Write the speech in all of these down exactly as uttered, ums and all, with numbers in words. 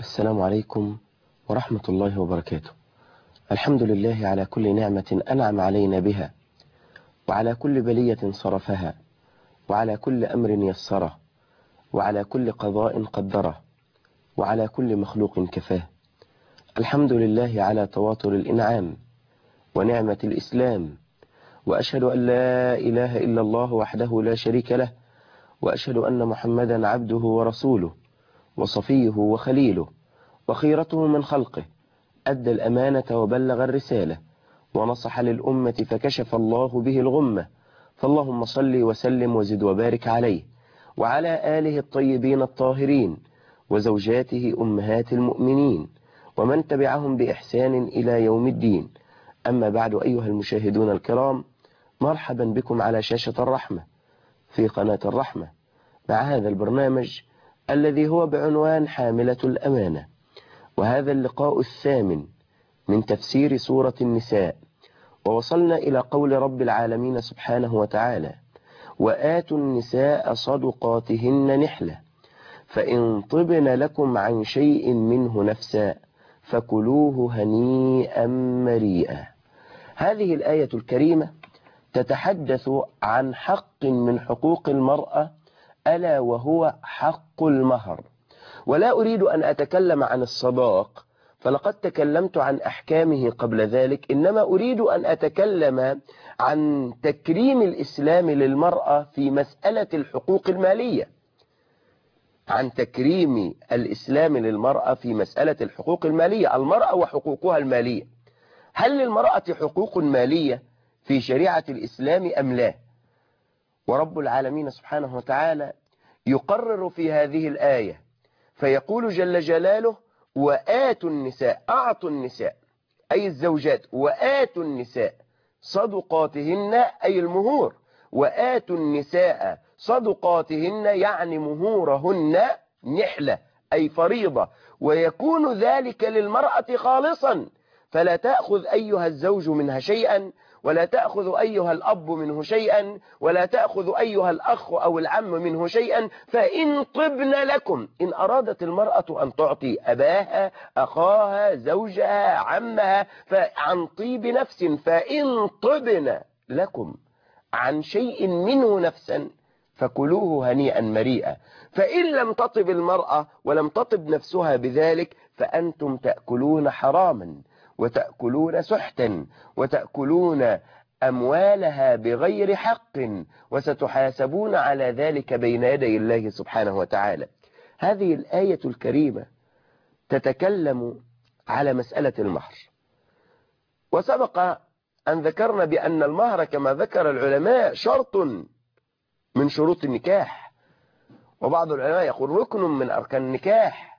السلام عليكم ورحمة الله وبركاته. الحمد لله على كل نعمة أنعم علينا بها، وعلى كل بلية صرفها، وعلى كل أمر يسره، وعلى كل قضاء قدره، وعلى كل مخلوق كفاه. الحمد لله على تواتر الإنعام ونعمة الإسلام، وأشهد أن لا إله إلا الله وحده لا شريك له، وأشهد أن محمدا عبده ورسوله وصفيه وخليله وخيرته من خلقه، أدى الأمانة وبلغ الرسالة ونصح للأمة فكشف الله به الغمة. فاللهم صل وسلم وزد وبارك عليه وعلى آله الطيبين الطاهرين وزوجاته أمهات المؤمنين ومن تبعهم بإحسان إلى يوم الدين. أما بعد، أيها المشاهدون الكرام، مرحبا بكم على شاشة الرحمة في قناة الرحمة مع هذا البرنامج الذي هو بعنوان حاملة الأمانة، وهذا اللقاء الثامن من تفسير سورة النساء. ووصلنا إلى قول رب العالمين سبحانه وتعالى: وآتوا النساء صدقاتهن نحلة فإن طبن لكم عن شيء منه نفسا فكلوه هنيئا مريئا. هذه الآية الكريمة تتحدث عن حق من حقوق المرأة، ألا وهو حق المهر. ولا أريد أن أتكلم عن الصداق، فلقد تكلمت عن أحكامه قبل ذلك، إنما أريد أن أتكلم عن تكريم الإسلام للمرأة في مسألة الحقوق المالية، عن تكريم الإسلام للمرأة في مسألة الحقوق المالية، المرأة وحقوقها المالية. هل للمرأة حقوق مالية في شريعة الإسلام أم لا؟ ورب العالمين سبحانه وتعالى يقرر في هذه الآية فيقول جل جلاله: وآتوا النساء، أعطوا النساء أي الزوجات، وآتوا النساء صدقاتهن أي المهور، وآتوا النساء صدقاتهن يعني مهورهن نحلة أي فريضة، ويكون ذلك للمرأة خالصا، فلا تأخذ أيها الزوج منها شيئا، ولا تأخذ أيها الأب منه شيئا، ولا تأخذ أيها الأخ أو العم منه شيئا. فإن طبن لكم، إن أرادت المرأة أن تعطي أباها، أخاها، زوجها، عمها، فعن طيب نفس، فإن طبن لكم عن شيء منه نفسا فكلوه هنيئا مريئا. فإن لم تطب المرأة ولم تطب نفسها بذلك فأنتم تأكلون حراما وتأكلون سحتا وتأكلون أموالها بغير حق، وستحاسبون على ذلك بين يدي الله سبحانه وتعالى. هذه الآية الكريمة تتكلم على مسألة المهر، وسبق أن ذكرنا بأن المهر كما ذكر العلماء شرط من شروط النكاح، وبعض العلماء يقول ركن من أركان النكاح،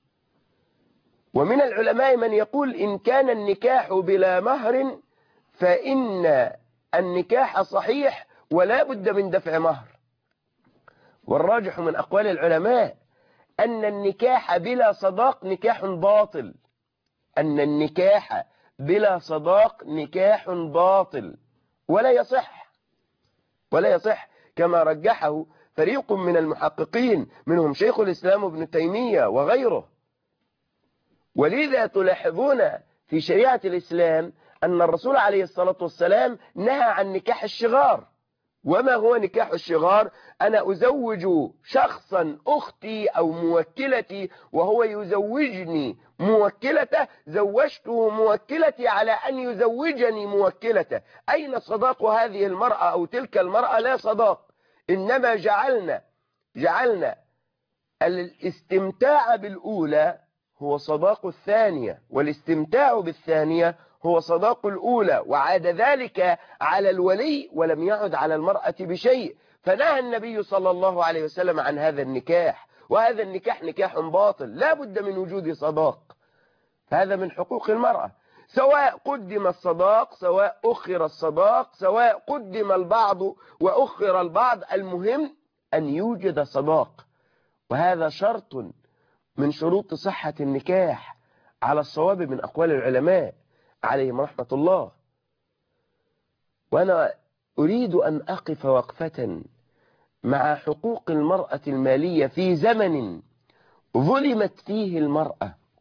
ومن العلماء من يقول إن كان النكاح بلا مهر فإن النكاح صحيح ولا بد من دفع مهر. والراجح من أقوال العلماء أن النكاح بلا صداق نكاح باطل، أن النكاح بلا صداق نكاح باطل ولا يصح، ولا يصح كما رجحه فريق من المحققين منهم شيخ الإسلام ابن تيمية وغيره. ولذا تلاحظون في شريعة الإسلام أن الرسول عليه الصلاة والسلام نهى عن نكاح الشغار. وما هو نكاح الشغار؟ أنا أزوج شخصا أختي أو موكلتي وهو يزوجني موكلته، زوجته موكلتي على أن يزوجني موكلته. أين صداق هذه المرأة أو تلك المرأة؟ لا صداق، إنما جعلنا جعلنا الاستمتاع بالأولى هو صداق الثانية، والاستمتاع بالثانية هو صداق الأولى، وعاد ذلك على الولي ولم يعد على المرأة بشيء. فنهى النبي صلى الله عليه وسلم عن هذا النكاح، وهذا النكاح نكاح باطل لا بد من وجود صداق. هذا من حقوق المرأة، سواء قدم الصداق سواء أخر الصداق، سواء قدم البعض وأخر البعض، المهم أن يوجد صداق، وهذا شرط من شروط صحة النكاح على الصواب من أقوال العلماء عليهم رحمة الله. وأنا أريد أن أقف وقفة مع حقوق المرأة المالية في زمن ظلمت فيه المرأة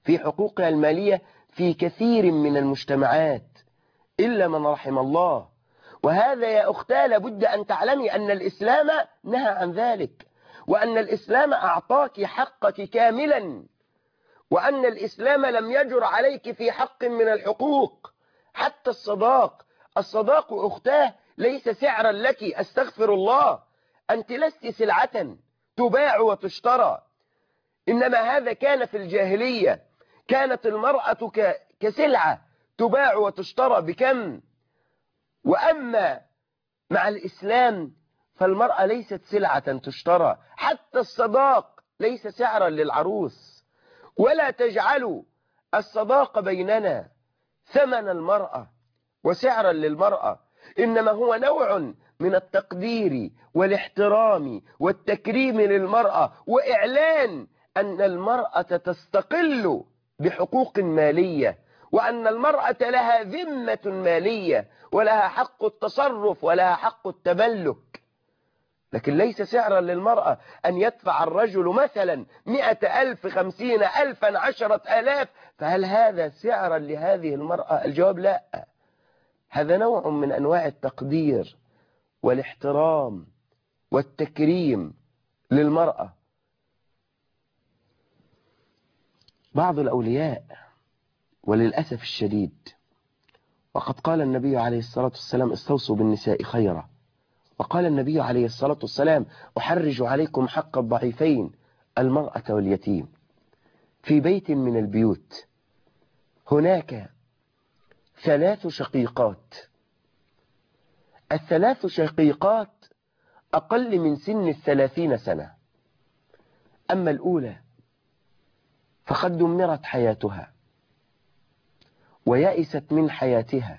في حقوقها المالية في كثير من المجتمعات إلا من رحم الله. وهذا يا أختاه لابد أن تعلمي أن الإسلام نهى عن ذلك، وأن الإسلام أعطاك حقك كاملا، وأن الإسلام لم يجر عليك في حق من الحقوق. حتى الصداق، الصداق أختاه ليس سعرا لك، أستغفر الله، أنت لست سلعة تباع وتشترى، إنما هذا كان في الجاهلية، كانت المرأة كسلعة تباع وتشترى بكم. وأما مع الإسلام فالمرأة ليست سلعة تشترى، حتى الصداق ليس سعرا للعروس. ولا تجعلوا الصداق بيننا ثمن المرأة وسعرا للمرأة، إنما هو نوع من التقدير والاحترام والتكريم للمرأة، وإعلان أن المرأة تستقل بحقوق مالية، وأن المرأة لها ذمة مالية ولها حق التصرف ولها حق التملك. لكن ليس سعرا للمرأة أن يدفع الرجل مثلا مئة ألف، خمسين ألفا، عشرة ألاف، فهل هذا سعرا لهذه المرأة؟ الجواب لا. هذا نوع من أنواع التقدير والاحترام والتكريم للمرأة. بعض الأولياء وللأسف الشديد، وقد قال النبي عليه الصلاة والسلام استوصوا بالنساء خيرا، وقال النبي عليه الصلاة والسلام أحرج عليكم حق الضعيفين المرأة واليتيم. في بيت من البيوت هناك ثلاث شقيقات، الثلاث شقيقات أقل من سن الثلاثين سنة. أما الأولى فقد دمرت حياتها ويأست من حياتها،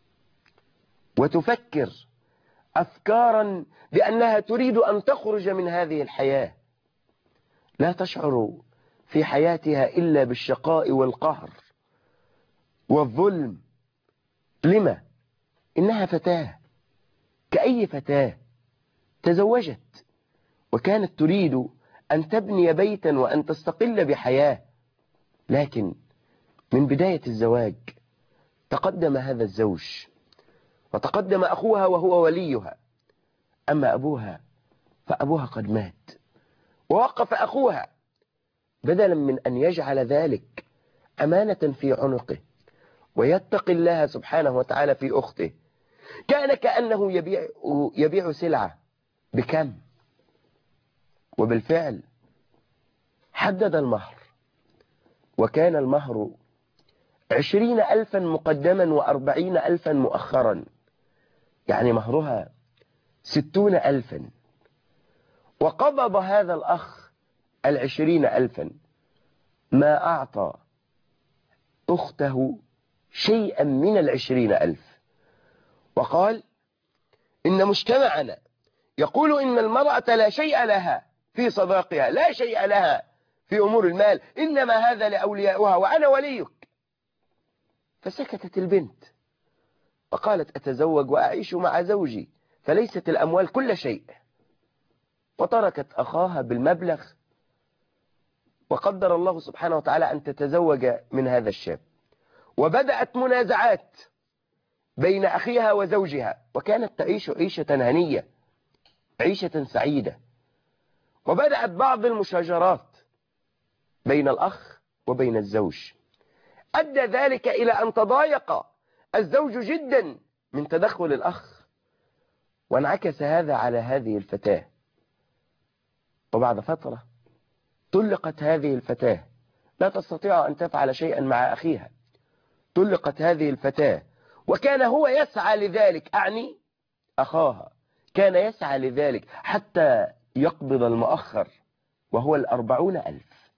وتفكر أفكارا بأنها تريد أن تخرج من هذه الحياة، لا تشعر في حياتها إلا بالشقاء والقهر والظلم. لما؟ إنها فتاة كأي فتاة تزوجت وكانت تريد أن تبني بيتا وأن تستقل بحياة، لكن من بداية الزواج تقدم هذا الزوج وتقدم أخوها وهو وليها. أما أبوها فأبوها قد مات، ووقف أخوها بدلا من أن يجعل ذلك أمانة في عنقه ويتقي الله سبحانه وتعالى في أخته، كان كأنه يبيع, يبيع سلعة. بكم؟ وبالفعل حدد المهر، وكان المهر عشرين ألفا مقدما وأربعين ألفا مؤخرا، يعني مهرها ستون ألفا. وقبض هذا الأخ العشرين ألفا، ما أعطى أخته شيئا من العشرين ألف، وقال إن مجتمعنا يقول إن المرأة لا شيء لها في صداقها، لا شيء لها في أمور المال، إنما هذا لأولياؤها وأنا وليك. فسكتت البنت وقالت أتزوج وأعيش مع زوجي، فليست الأموال كل شيء، وتركت أخاها بالمبلغ، وقدر الله سبحانه وتعالى أن تتزوج من هذا الشاب. وبدأت منازعات بين أخيها وزوجها، وكانت تعيش عيشة هنية، عيشة سعيدة. وبدأت بعض المشاجرات بين الأخ وبين الزوج، أدى ذلك إلى أن تضايق الزوج جدا من تدخل الأخ، وانعكس هذا على هذه الفتاة. وبعد فترة طلقت هذه الفتاة، لا تستطيع أن تفعل شيئا مع أخيها، طلقت هذه الفتاة، وكان هو يسعى لذلك، أعني أخاها كان يسعى لذلك حتى يقبض المؤخر وهو الأربعون ألف،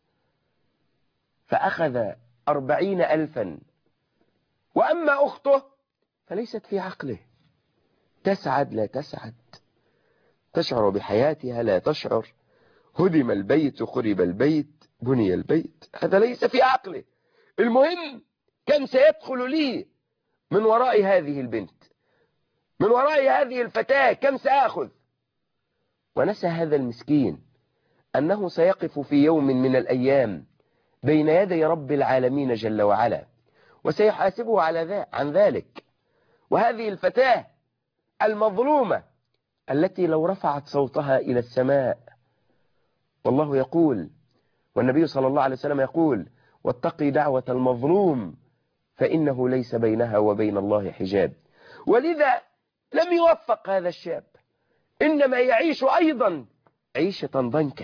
فأخذ أربعين ألفا. وأما أخته فليست في عقله، تسعد لا تسعد، تشعر بحياتها لا تشعر، هدم البيت خرب البيت بني البيت، هذا ليس في عقله. المهم كم سيدخل لي من وراء هذه البنت، من وراء هذه الفتاة، كم سأخذ. ونسى هذا المسكين أنه سيقف في يوم من الأيام بين يدي رب العالمين جل وعلا، وسيحاسبه على ذا عن ذلك. وهذه الفتاة المظلومة التي لو رفعت صوتها إلى السماء، والله يقول والنبي صلى الله عليه وسلم يقول: واتقي دعوة المظلوم فإنه ليس بينها وبين الله حجاب. ولذا لم يوفق هذا الشاب، إنما يعيش أيضا عيشة ضنكا.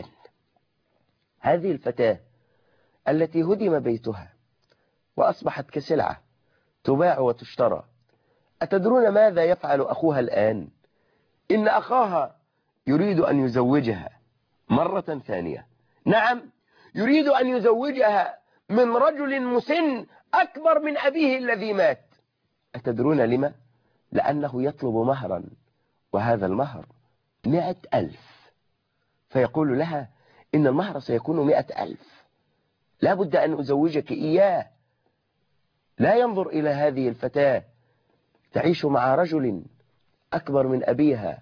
هذه الفتاة التي هدم بيتها وأصبحت كسلعة تباع وتشترى، أتدرون ماذا يفعل أخوها الآن؟ إن أخاها يريد أن يزوجها مرة ثانية. نعم، يريد أن يزوجها من رجل مسن أكبر من أبيه الذي مات. أتدرون لما؟ لأنه يطلب مهرا، وهذا المهر مئة ألف. فيقول لها: إن المهر سيكون مئة ألف، لا بد أن أزوجك إياه. لا ينظر إلى هذه الفتاة تعيش مع رجل أكبر من أبيها،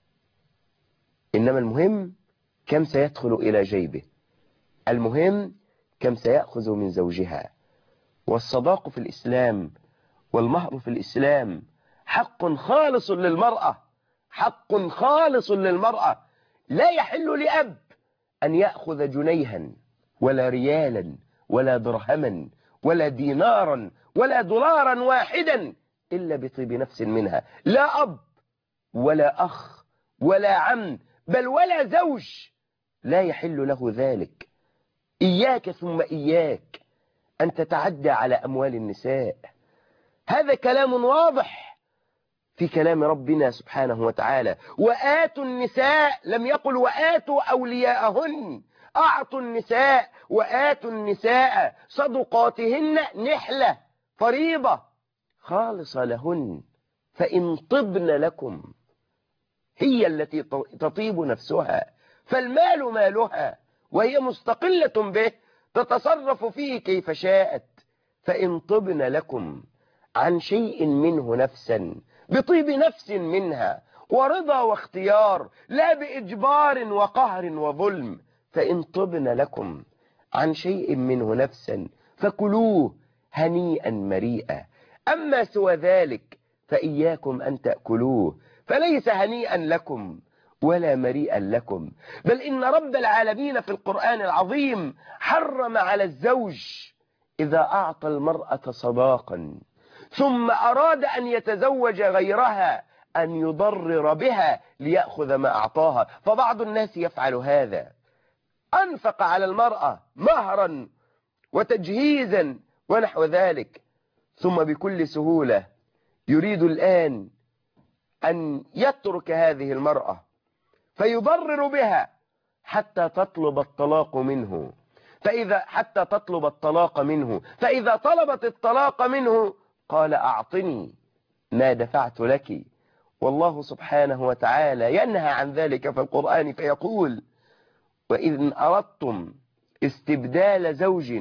إنما المهم كم سيدخل إلى جيبه، المهم كم سيأخذ من زوجها. والصداق في الإسلام والمهر في الإسلام حق خالص للمرأة، حق خالص للمرأة. لا يحل لأب أن يأخذ جنيها ولا ريالا ولا درهما ولا دينارا ولا دولارا واحدا إلا بطيب نفس منها. لا أب ولا أخ ولا عم، بل ولا زوج لا يحل له ذلك. إياك ثم إياك أن تتعدى على أموال النساء. هذا كلام واضح في كلام ربنا سبحانه وتعالى: وآتوا النساء، لم يقل وآتوا أولياءهن. أعطوا النساء وآتوا النساء صدقاتهن نحلة فريضة خالصة لهن، فإن طبن لكم، هي التي تطيب نفسها، فالمال مالها وهي مستقلة به تتصرف فيه كيف شاءت. فإن طبن لكم عن شيء منه نفسا، بطيب نفس منها ورضا واختيار، لا بإجبار وقهر وظلم. فإن طبن لكم عن شيء منه نفسا فكلوه هنيئا مريئا. أما سوى ذلك فإياكم أن تأكلوه، فليس هنيئا لكم ولا مريئا لكم. بل إن رب العالمين في القرآن العظيم حرم على الزوج إذا أعطى المرأة صداقا ثم أراد أن يتزوج غيرها أن يضرر بها ليأخذ ما أعطاها. فبعض الناس يفعل هذا، أنفق على المرأة مهرا وتجهيزا ونحو ذلك، ثم بكل سهولة يريد الآن أن يترك هذه المرأة فيضرر بها حتى تطلب الطلاق منه. فإذا حتى تطلب الطلاق منه فإذا طلبت الطلاق منه قال: أعطني ما دفعت لك. والله سبحانه وتعالى ينهى عن ذلك في القرآن فيقول: وإذ أردتم استبدال زوج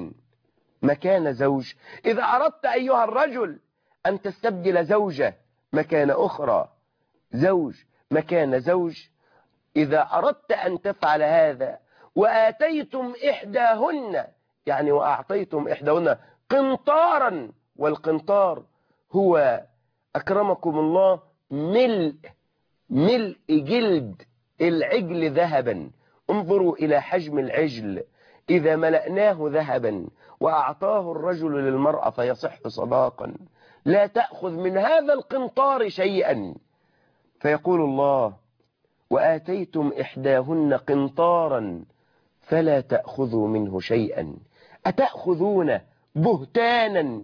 مكان زوج، إذا أردت أيها الرجل أن تستبدل زوجة مكان أخرى، زوج مكان زوج، إذا أردت أن تفعل هذا وآتيتم إحداهن، يعني وأعطيتم إحداهن قنطارا، والقنطار هو أكرمكم الله ملء ملء جلد العجل ذهبا. انظروا إلى حجم العجل، إذا ملأناه ذهبا وأعطاه الرجل للمرأة فيصح صداقا، لا تأخذ من هذا القنطار شيئا. فيقول الله: وآتيتم إحداهن قنطارا فلا تأخذوا منه شيئا أتأخذون بهتانا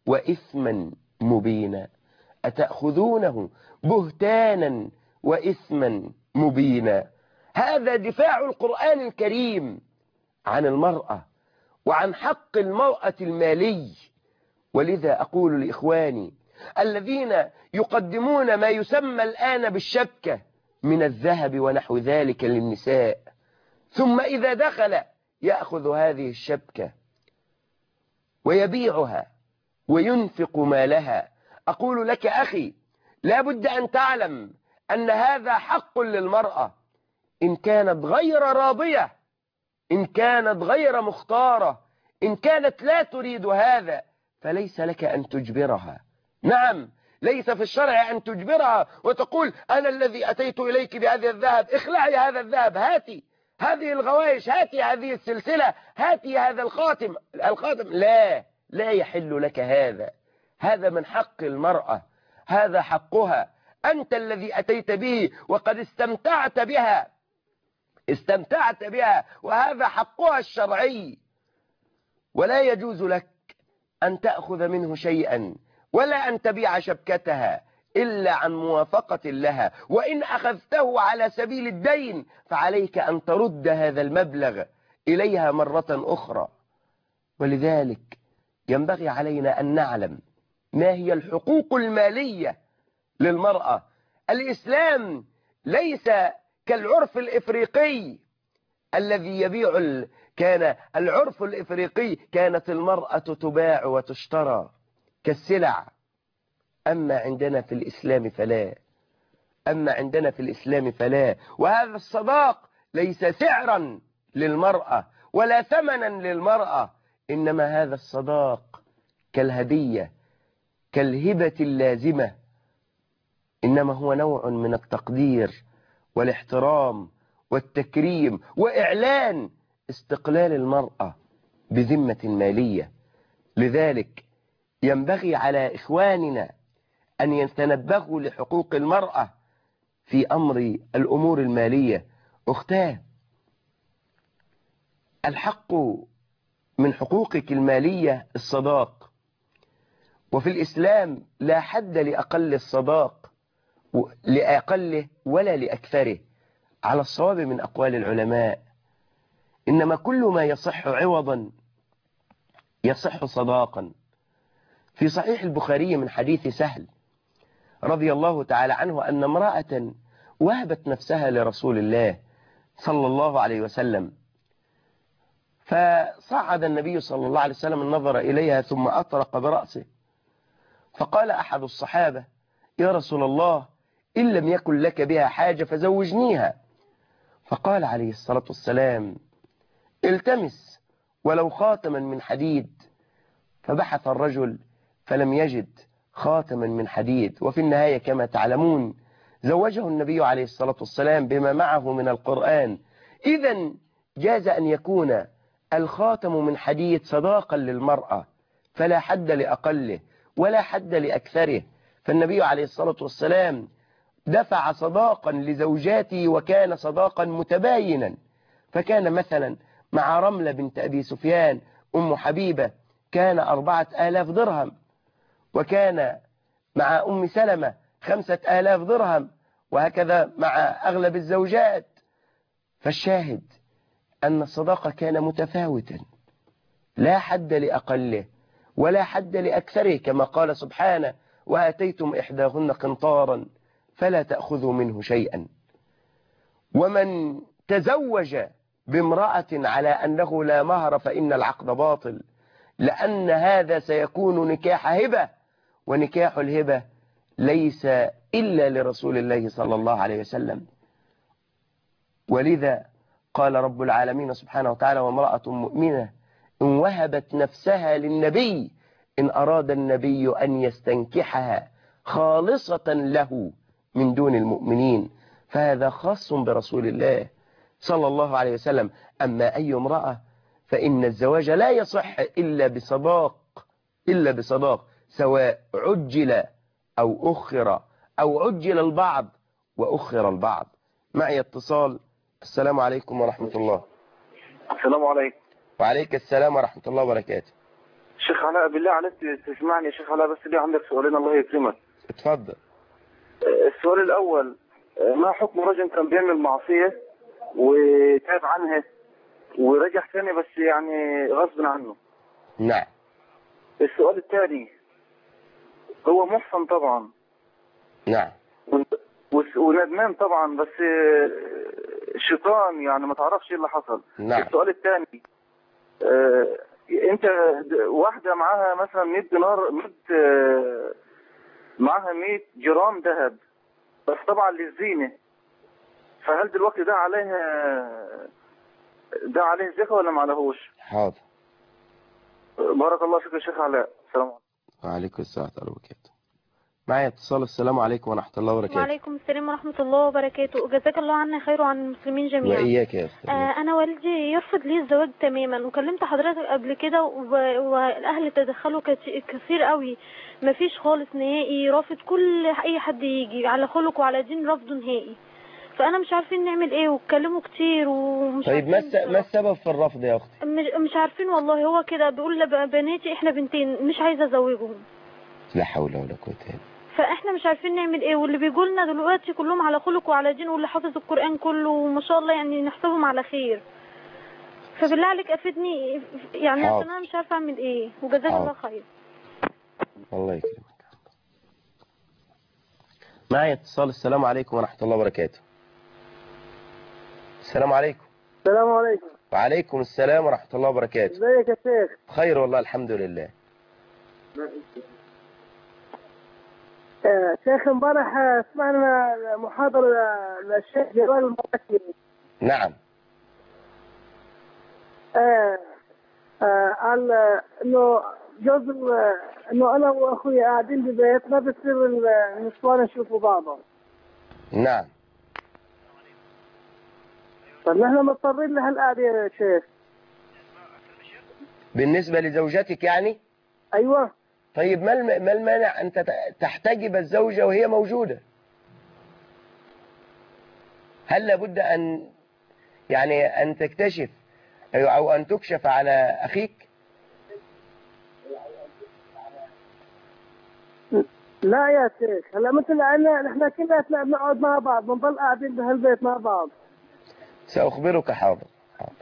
وإثما مبينا. أتأخذونه بهتانا وإثما مبينا. هذا دفاع القرآن الكريم عن المرأة وعن حق المرأة المالي. ولذا أقول لإخواني الذين يقدمون ما يسمى الآن بالشبكة من الذهب ونحو ذلك للنساء، ثم إذا دخل يأخذ هذه الشبكة ويبيعها وينفق مالها، أقول لك أخي لا بد أن تعلم أن هذا حق للمرأة إن كانت غير راضية، إن كانت غير مختارة، إن كانت لا تريد هذا فليس لك أن تجبرها. نعم، ليس في الشرع أن تجبرها وتقول أنا الذي أتيت إليك بهذا الذهب، اخلعي هذا الذهب، هاتي هذه الغوايش، هاتي هذه السلسلة، هاتي هذا الخاتم الخاتم لا، لا يحل لك هذا. هذا من حق المرأة، هذا حقها، أنت الذي أتيت به وقد استمتعت بها استمتعت بها وهذا حقها الشرعي، ولا يجوز لك أن تأخذ منه شيئا ولا أن تبيع شبكتها إلا عن موافقة لها، وإن أخذته على سبيل الدين فعليك أن ترد هذا المبلغ إليها مرة أخرى. ولذلك ينبغي علينا أن نعلم ما هي الحقوق المالية للمرأة. الإسلام ليس كالعرف الإفريقي الذي يبيع ال... كان العرف الإفريقي كانت المرأة تباع وتشترى كالسلع، أما عندنا في الإسلام فلا أما عندنا في الإسلام فلا وهذا الصداق ليس سعرا للمرأة ولا ثمنا للمرأة، إنما هذا الصداق كالهدية كالهبة اللازمة، إنما هو نوع من التقدير والاحترام والتكريم وإعلان استقلال المرأة بذمة مالية. لذلك ينبغي على إخواننا أن يتنبهوا لحقوق المرأة في أمر الأمور المالية. أختاه، الحق من حقوقك المالية الصداق، وفي الإسلام لا حد لأقل الصداق لأقله ولا لأكثره على الصواب من أقوال العلماء، إنما كل ما يصح عوضا يصح صداقا. في صحيح البخاري من حديث سهل رضي الله تعالى عنه أن امرأة وهبت نفسها لرسول الله صلى الله عليه وسلم، فصعد النبي صلى الله عليه وسلم النظر إليها ثم أطرق برأسه، فقال أحد الصحابة يا رسول الله إن لم يكن لك بها حاجة فزوجنيها. فقال عليه الصلاة والسلام التمس ولو خاتما من حديد. فبحث الرجل فلم يجد خاتما من حديد، وفي النهاية كما تعلمون زوجه النبي عليه الصلاة والسلام بما معه من القرآن. إذن جاز أن يكون الخاتم من حديد صداقا للمرأة، فلا حد لأقله ولا حد لأكثره، فالنبي عليه الصلاة والسلام دفع صداقا لزوجاته وكان صداقا متباينا. فكان مثلا مع رملة بنت أبي سفيان أم حبيبة كان أربعة آلاف درهم، وكان مع أم سلمة خمسة آلاف درهم، وهكذا مع أغلب الزوجات. فالشاهد أن الصداقة كان متفاوتا لا حد لأقله ولا حد لأكثره، كما قال سبحانه وآتيتم إحداهن قنطارا فلا تأخذوا منه شيئا. ومن تزوج بامرأة على أنه لا مهر فإن العقد باطل، لأن هذا سيكون نكاح هبة، ونكاح الهبة ليس إلا لرسول الله صلى الله عليه وسلم. ولذا قال رب العالمين سبحانه وتعالى وامرأة مؤمنة إن وهبت نفسها للنبي إن أراد النبي أن يستنكحها خالصة له من دون المؤمنين، فهذا خاص برسول الله صلى الله عليه وسلم. أما أي امرأة فإن الزواج لا يصح إلا بصداق إلا بصداق سواء عجل أو أخر أو عجل البعض وأخر البعض. معي اتصال. السلام عليكم ورحمة الله. السلام عليكم. وعليك السلام ورحمة الله وبركاته. شيخ علاء بالله عليك تسمعني يا شيخ علاء، بس لي عندك سؤالين الله يكرمك. اتفضل. السؤال الأول، ما حكم رجل كان بيعمل معصية وتاب عنها ورجع ثاني بس يعني غصب عنه؟ نعم. السؤال الثاني، هو محصن طبعا. نعم. وندمان طبعا، بس الشيطان يعني ما تعرفش ايه اللي حصل. نعم. السؤال الثاني، اه انت واحدة معاها مثلا مية دينار، مية اه معاها مية جرام ذهب بس طبعا للزينة، فهل دلوقتي ده عليها ده عليه زكاة ولا ما عليهوش؟ حاضر. بارك الله فيك يا شيخ علاء. السلام عليكم. وعليكم السلام ورحمة الله وبركاته. معايا اتصال. السلام عليكم ورحمة الله وبركاته. وعليكم السلام ورحمة الله وبركاته. جزاك الله عنا خير وعن المسلمين جميعا. وإياك يا أختي. آه أنا والدي يرفض لي الزواج تماما، وكلمت حضرتك قبل كده والأهل تدخلوا كثير قوي، مفيش خالص نهائي، رافض كل أي حد يجي على خلق وعلى دين، رفضه نهائي. فأنا مش عارفين نعمل إيه، واتكلموا كتير ومش طيب ما ما السبب في الرفض يا أختي؟ مش, مش عارفين والله. هو كده بيقول لبناتي إحنا بنتين مش عايزة أزوجهم. لا حول ولا قوة إلا بالله. فاحنا مش عارفين نعمل ايه، واللي بيقولنا دلوقتي كلهم على خلق وعلى دين، واللي حافظ القرآن كله وما شاء الله يعني نحسبهم على خير. فبالله عليك افيدني يعني عشان انا مش عارفه اعمل ايه، وجزاك الله خير. الله يكرمك. معايا اتصال. السلام عليكم ورحمة الله وبركاته. السلام عليكم. السلام عليكم. وعليكم السلام ورحمة الله وبركاته. ازيك يا شيخ؟ خير والله الحمد لله. آه شيخ امبارح سمعنا محاضرة للشيخ جلال المبكي. نعم. آه آه قال انه جوز انه انا واخوي قاعدين ببيت ما بتصير النسوان يشوفوا بعضهم. نعم. طب نحن مضطرين لهالقعدة يا شيخ. بالنسبة لزوجتك يعني؟ ايوه. طيب ما ما المانع أن تحتجب الزوجة وهي موجودة؟ هل لابد أن يعني أن تكتشف أو أن تكشف على أخيك؟ لا يا شيخ، هلا مثل أنا نحن كلنا بنقعد مع بعض، بنضل قاعدين بهالبيت مع بعض. سأخبرك. حاضر حاضر.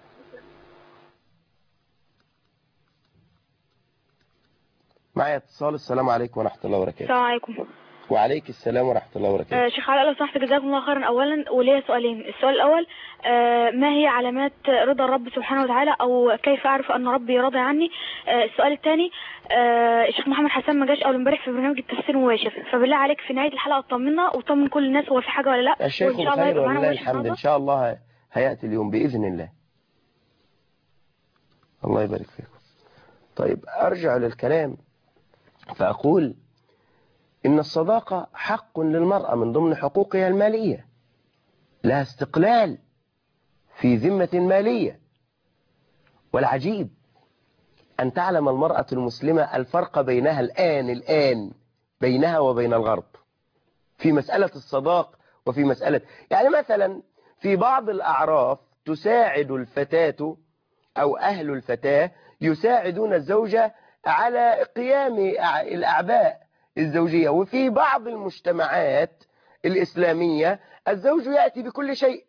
معي اتصال. السلام عليكم ورحمة الله وبركاته. السلام عليكم. وعليك السلام ورحمة الله وبركاته. آه شيخ علاء لو سمحت جزاكم الله خيرا أولا، وليا سؤالين. السؤال الأول آه ما هي علامات رضا الرب سبحانه وتعالى، أو كيف أعرف أن ربي راضي عني؟ آه السؤال الثاني آه الشيخ محمد حسن ما جاش أول امبارح في برنامج التفسير المباشر، فبالله عليك في نهاية الحلقة طمنا وطمن كل الناس هو في حاجة ولا لا. الشيخ بخير ولله الحمد. إن شاء الله هيأتي اليوم بإذن الله. الله يبارك فيكم. طيب أرجع للكلام فأقول إن الصداقة حق للمرأة من ضمن حقوقها المالية، لها استقلال في ذمة مالية. والعجيب أن تعلم المرأة المسلمة الفرق بينها الآن الآن بينها وبين الغرب في مسألة الصداق وفي مسألة يعني مثلا في بعض الأعراف تساعد الفتاة أو أهل الفتاة يساعدون الزوجة على قيام الأعباء الزوجية. وفي بعض المجتمعات الإسلامية الزوج يأتي بكل شيء.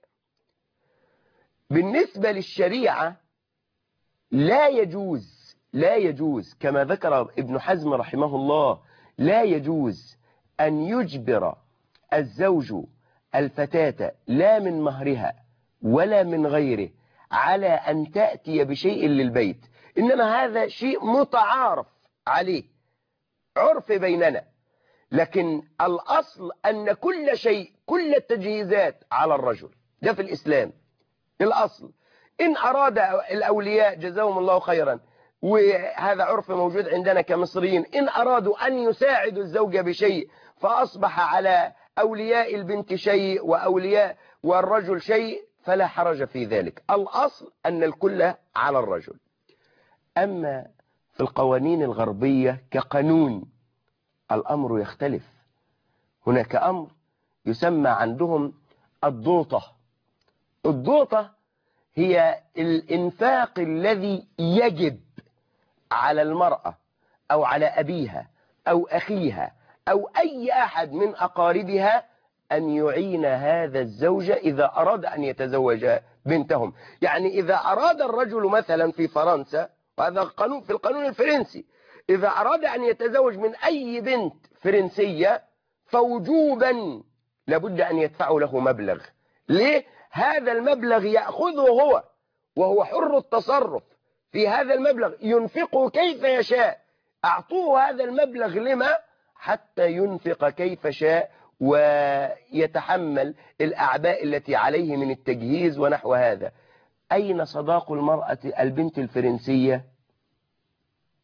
بالنسبة للشريعة لا يجوز لا يجوز كما ذكر ابن حزم رحمه الله، لا يجوز أن يجبر الزوج الفتاة لا من مهرها ولا من غيره على أن تأتي بشيء للبيت، إنما هذا شيء متعارف عليه، عرف بيننا. لكن الأصل أن كل شيء كل التجهيزات على الرجل، ده في الإسلام الأصل. إن أراد الأولياء جزاهم الله خيرا، وهذا عرف موجود عندنا كمصريين، إن أرادوا أن يساعدوا الزوجة بشيء فأصبح على أولياء البنت شيء وأولياء والرجل شيء فلا حرج في ذلك. الأصل أن الكل على الرجل. أما في القوانين الغربية كقانون الأمر يختلف. هناك أمر يسمى عندهم الضوطة. الضوطة هي الإنفاق الذي يجب على المرأة أو على أبيها أو أخيها أو أي أحد من أقاربها أن يعين هذا الزوج إذا أراد أن يتزوج بنتهم. يعني إذا أراد الرجل مثلا في فرنسا، وهذا قانون في القانون الفرنسي، إذا أراد أن يتزوج من أي بنت فرنسية فوجوبا لابد أن يدفعوا له مبلغ. ليه؟ هذا المبلغ يأخذه هو وهو حر التصرف في هذا المبلغ، ينفقه كيف يشاء. أعطوه هذا المبلغ لما؟ حتى ينفق كيف شاء ويتحمل الأعباء التي عليه من التجهيز ونحو هذا. أين صداق المرأة البنت الفرنسية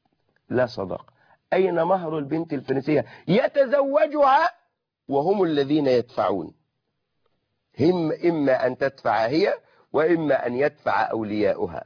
لا صداق. أين مهر البنت الفرنسية؟ يتزوجها وهم الذين يدفعون. هم إما أن تدفع هي وإما أن يدفع أولياؤها.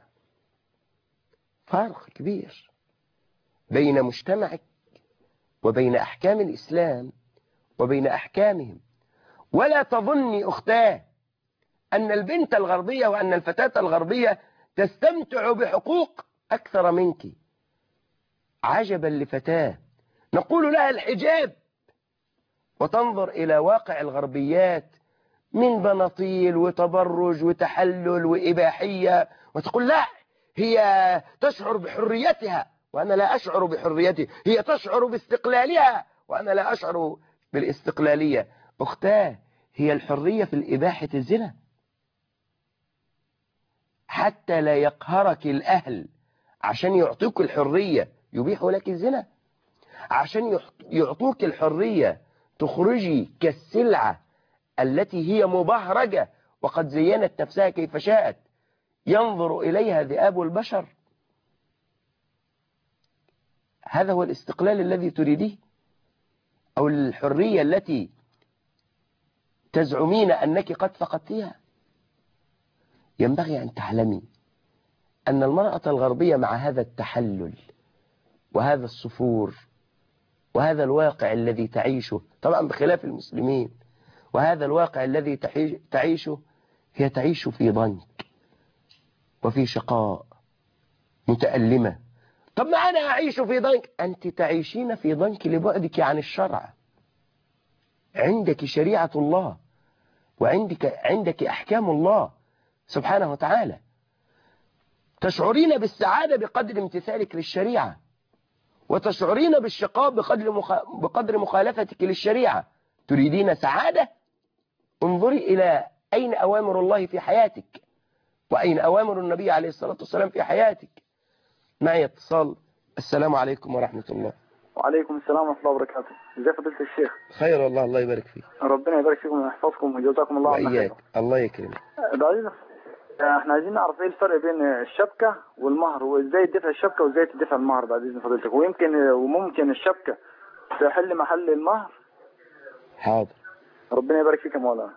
فرق كبير بين مجتمعك وبين أحكام الإسلام وبين أحكامهم. ولا تظني أختاه أن البنت الغربية وأن الفتاة الغربية تستمتع بحقوق أكثر منك. عجبا لفتاة نقول لها الحجاب وتنظر إلى واقع الغربيات من بناطيل وتبرج وتحلل وإباحية وتقول لا هي تشعر بحريتها وأنا لا أشعر بحريتي، هي تشعر باستقلالها وأنا لا أشعر بالاستقلالية. أختاه هي الحرية في الإباحة الزنا حتى لا يقهرك الأهل عشان يعطوك الحرية يبيحوا لك الزنا، عشان يعطوك الحرية تخرجي كالسلعة التي هي مبهرجة وقد زينت نفسها كيف شاءت ينظر إليها ذئاب البشر. هذا هو الاستقلال الذي تريديه أو الحرية التي تزعمين أنك قد فقدتيها. ينبغي أن تعلمي أن المرأة الغربية مع هذا التحلل وهذا الصفور وهذا الواقع الذي تعيشه طبعا بخلاف المسلمين، وهذا الواقع الذي تعيشه هي تعيش في ضنك وفي شقاء متألمة. طب ما أنا أعيش في ضنك، أنت تعيشين في ضنك لبعدك عن الشرع. عندك شريعة الله وعندك عندك أحكام الله سبحانه وتعالى. تشعرين بالسعادة بقدر امتثالك للشريعة، وتشعرين بالشقاء بقدر مخ... بقدر مخالفتك للشريعة. تريدين سعادة؟ انظري إلى أين أوامر الله في حياتك وأين أوامر النبي عليه الصلاة والسلام في حياتك. معي اتصال. السلام عليكم ورحمة الله. وعليكم السلام ورحمة الله وبركاته. ازي فضيلة الشيخ؟ خير والله، الله يبارك فيك. ربنا يبارك فيكم ويحفظكم ويجزاكم الله عنا خير. وإياك، الله يكرمك. بعدين احنا عايزين نعرف ايه الفرق بين الشبكة والمهر، وازاي تدفع الشبكة وازاي تدفع المهر بعد اذن فضيلتك، ويمكن وممكن الشبكة تحل محل المهر. حاضر. ربنا يبارك فيك يا مولانا.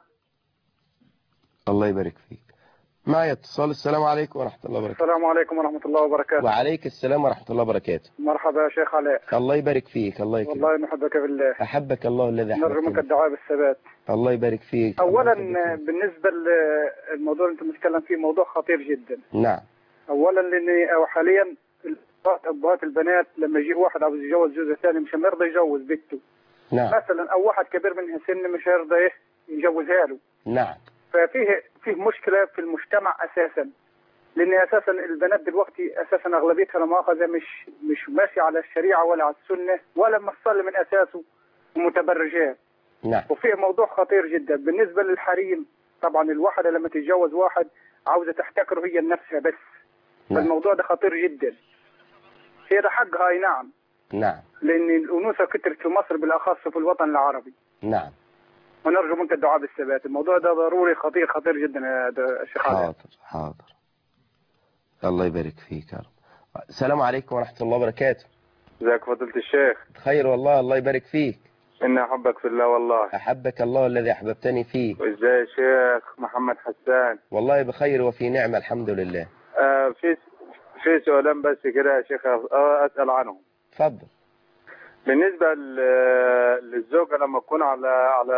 الله يبارك فيك. معي اتصال. السلام عليكم ورحمة الله وبركاته. السلام عليكم ورحمة الله وبركاته. وعليك السلام ورحمة الله وبركاته. مرحبا يا شيخ علاء. الله يبارك فيك. الله يكرمك. والله نحبك بالله. أحبك الله الذي أحببتني. نرجو منك الدعاء بالثبات. الله يبارك فيك. أولا بالنسبة للموضوع اللي أنت بتتكلم فيه موضوع خطير جدا. نعم. أولا لأن أو حاليا أبهات البنات لما يجي واحد عاوز يتجوز جوزة ثاني مش هيرضى يجوز بنته. نعم. مثلا أو واحد كبير منها سن مش هيرضى إيه يجوزها له. نعم. ففيه فيه مشكلة في المجتمع أساسا، لأن أساسا البنات دلوقتي أساسا أغلبيتها لما أخذ مش مش ماشي على الشريعة ولا على السنة ولا مصلي من أساسه ومتبرجات. نعم. وفيه موضوع خطير جدا بالنسبة للحريم. طبعا الواحدة لما تتجوز واحد عاوزة تحتكره هي لنفسها بس. نعم. فالموضوع ده خطير جدا. هي ده حقها أي نعم. نعم. لأن الأنوثة كترت في مصر بالأخص في الوطن العربي. نعم. ونرجو منك الدعاء بالثبات. الموضوع ده ضروري خطير خطير جدا يا شيخ. حاضر حاضر. الله يبارك فيك يا رب. السلام عليكم ورحمة الله وبركاته. ازيك فضيلة الشيخ؟ خير والله، الله يبارك فيك. إني أحبك في الله والله. أحبك الله الذي أحببتني فيه. وإزاي يا شيخ محمد حسان؟ والله بخير وفي نعمة الحمد لله. آه في في سؤالين بس كده يا شيخ أسأل عنهم. اتفضل. بالنسبة للزوجة لما تكون على على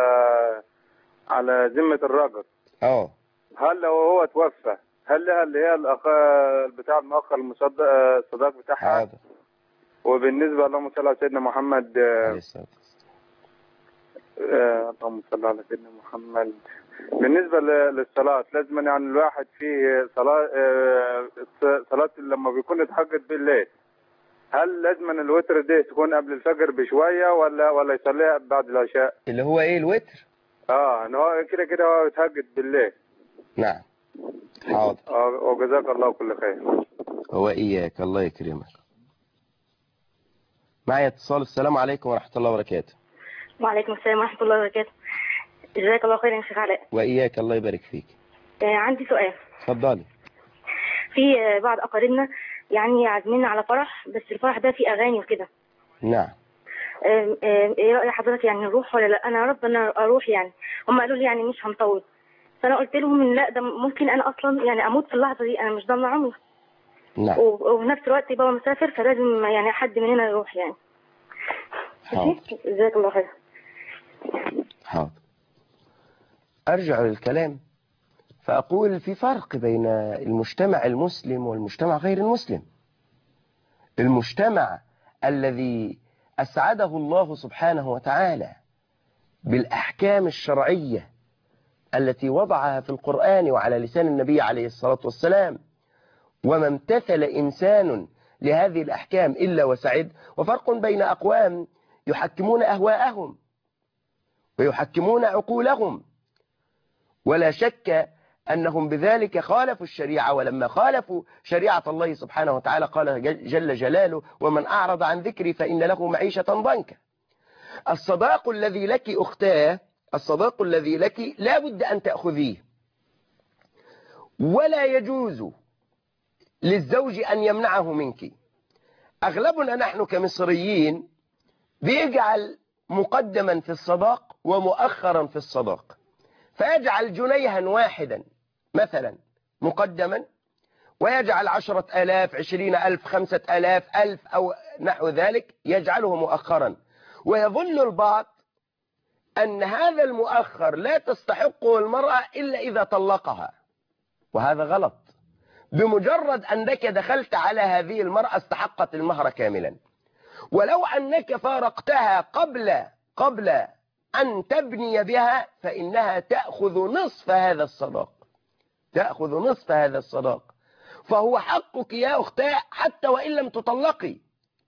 على ذمة الرجل. اه. هل لو هو توفى هل لها اللي هي الأخ بتاع المؤخر المصدق الصداق بتاعها؟ حاضر. وبالنسبة اللهم صل على سيدنا محمد. عليه الصلاة والسلام. اللهم صل على سيدنا محمد. بالنسبة للصلاة لازم يعني الواحد فيه صلاة صلاة لما بيكون يتحجد بالليل، هل لازم الوتر دي تكون قبل الفجر بشوية ولا ولا يصليها بعد العشاء؟ اللي هو ايه الوتر؟ اه ان هو كده كده هو يتهجد بالليل. نعم. حاضر. اه وجزاك الله كل خير. وإياك، الله يكرمك. معي اتصال. السلام عليكم ورحمة الله وبركاته. وعليكم السلام ورحمة الله وبركاته. جزاك الله خير يا شيخ علاء. وإياك، الله يبارك فيك. آه عندي سؤال. اتفضلي. في آه بعض أقاربنا يعني عازمين على فرح، بس الفرح ده فيه اغاني وكده. نعم. آم، آم، ايه رأي حضرتك يعني نروح ولا لا؟ انا رب انا اروح يعني. هم قالوا لي يعني مش هنطول، فانا قلت لهم إن لا، ده ممكن انا اصلا يعني اموت في اللحظه دي، انا مش ضامنه عمري. نعم. و- وفي نفس الوقت بابا مسافر، فلازم يعني حد مننا يروح يعني. حاضر. ماشي، جزاك الله خير. حاضر. أرجع للكلام فأقول في فرق بين المجتمع المسلم والمجتمع غير المسلم. المجتمع الذي أسعده الله سبحانه وتعالى بالأحكام الشرعية التي وضعها في القرآن وعلى لسان النبي عليه الصلاة والسلام، وما امتثل إنسان لهذه الأحكام إلا وسعد. وفرق بين أقوام يحكمون أهواءهم ويحكمون عقولهم، ولا شك أنهم بذلك خالفوا الشريعة، ولما خالفوا شريعة الله سبحانه وتعالى قال جل جلاله: ومن أعرض عن ذكري فإن له معيشة ضنكا. الصداق الذي لك أختاه، الصداق الذي لك لا بد أن تأخذيه، ولا يجوز للزوج أن يمنعه منك. أغلبنا نحن كمصريين بيجعل مقدما في الصداق ومؤخرا في الصداق، فيجعل جنيها واحدا مثلا مقدما، ويجعل عشرة آلاف، عشرين ألف، خمسة آلاف، ألف أو نحو ذلك يجعله مؤخرا. ويظن البعض أن هذا المؤخر لا تستحقه المرأة إلا إذا طلقها، وهذا غلط. بمجرد أنك دخلت على هذه المرأة استحقت المهر كاملا، ولو أنك فارقتها قبل قبل أن تبني بها فإنها تأخذ نصف هذا الصداق، تأخذ نصف هذا الصداق. فهو حقك يا أختاه حتى وإن لم تطلقي،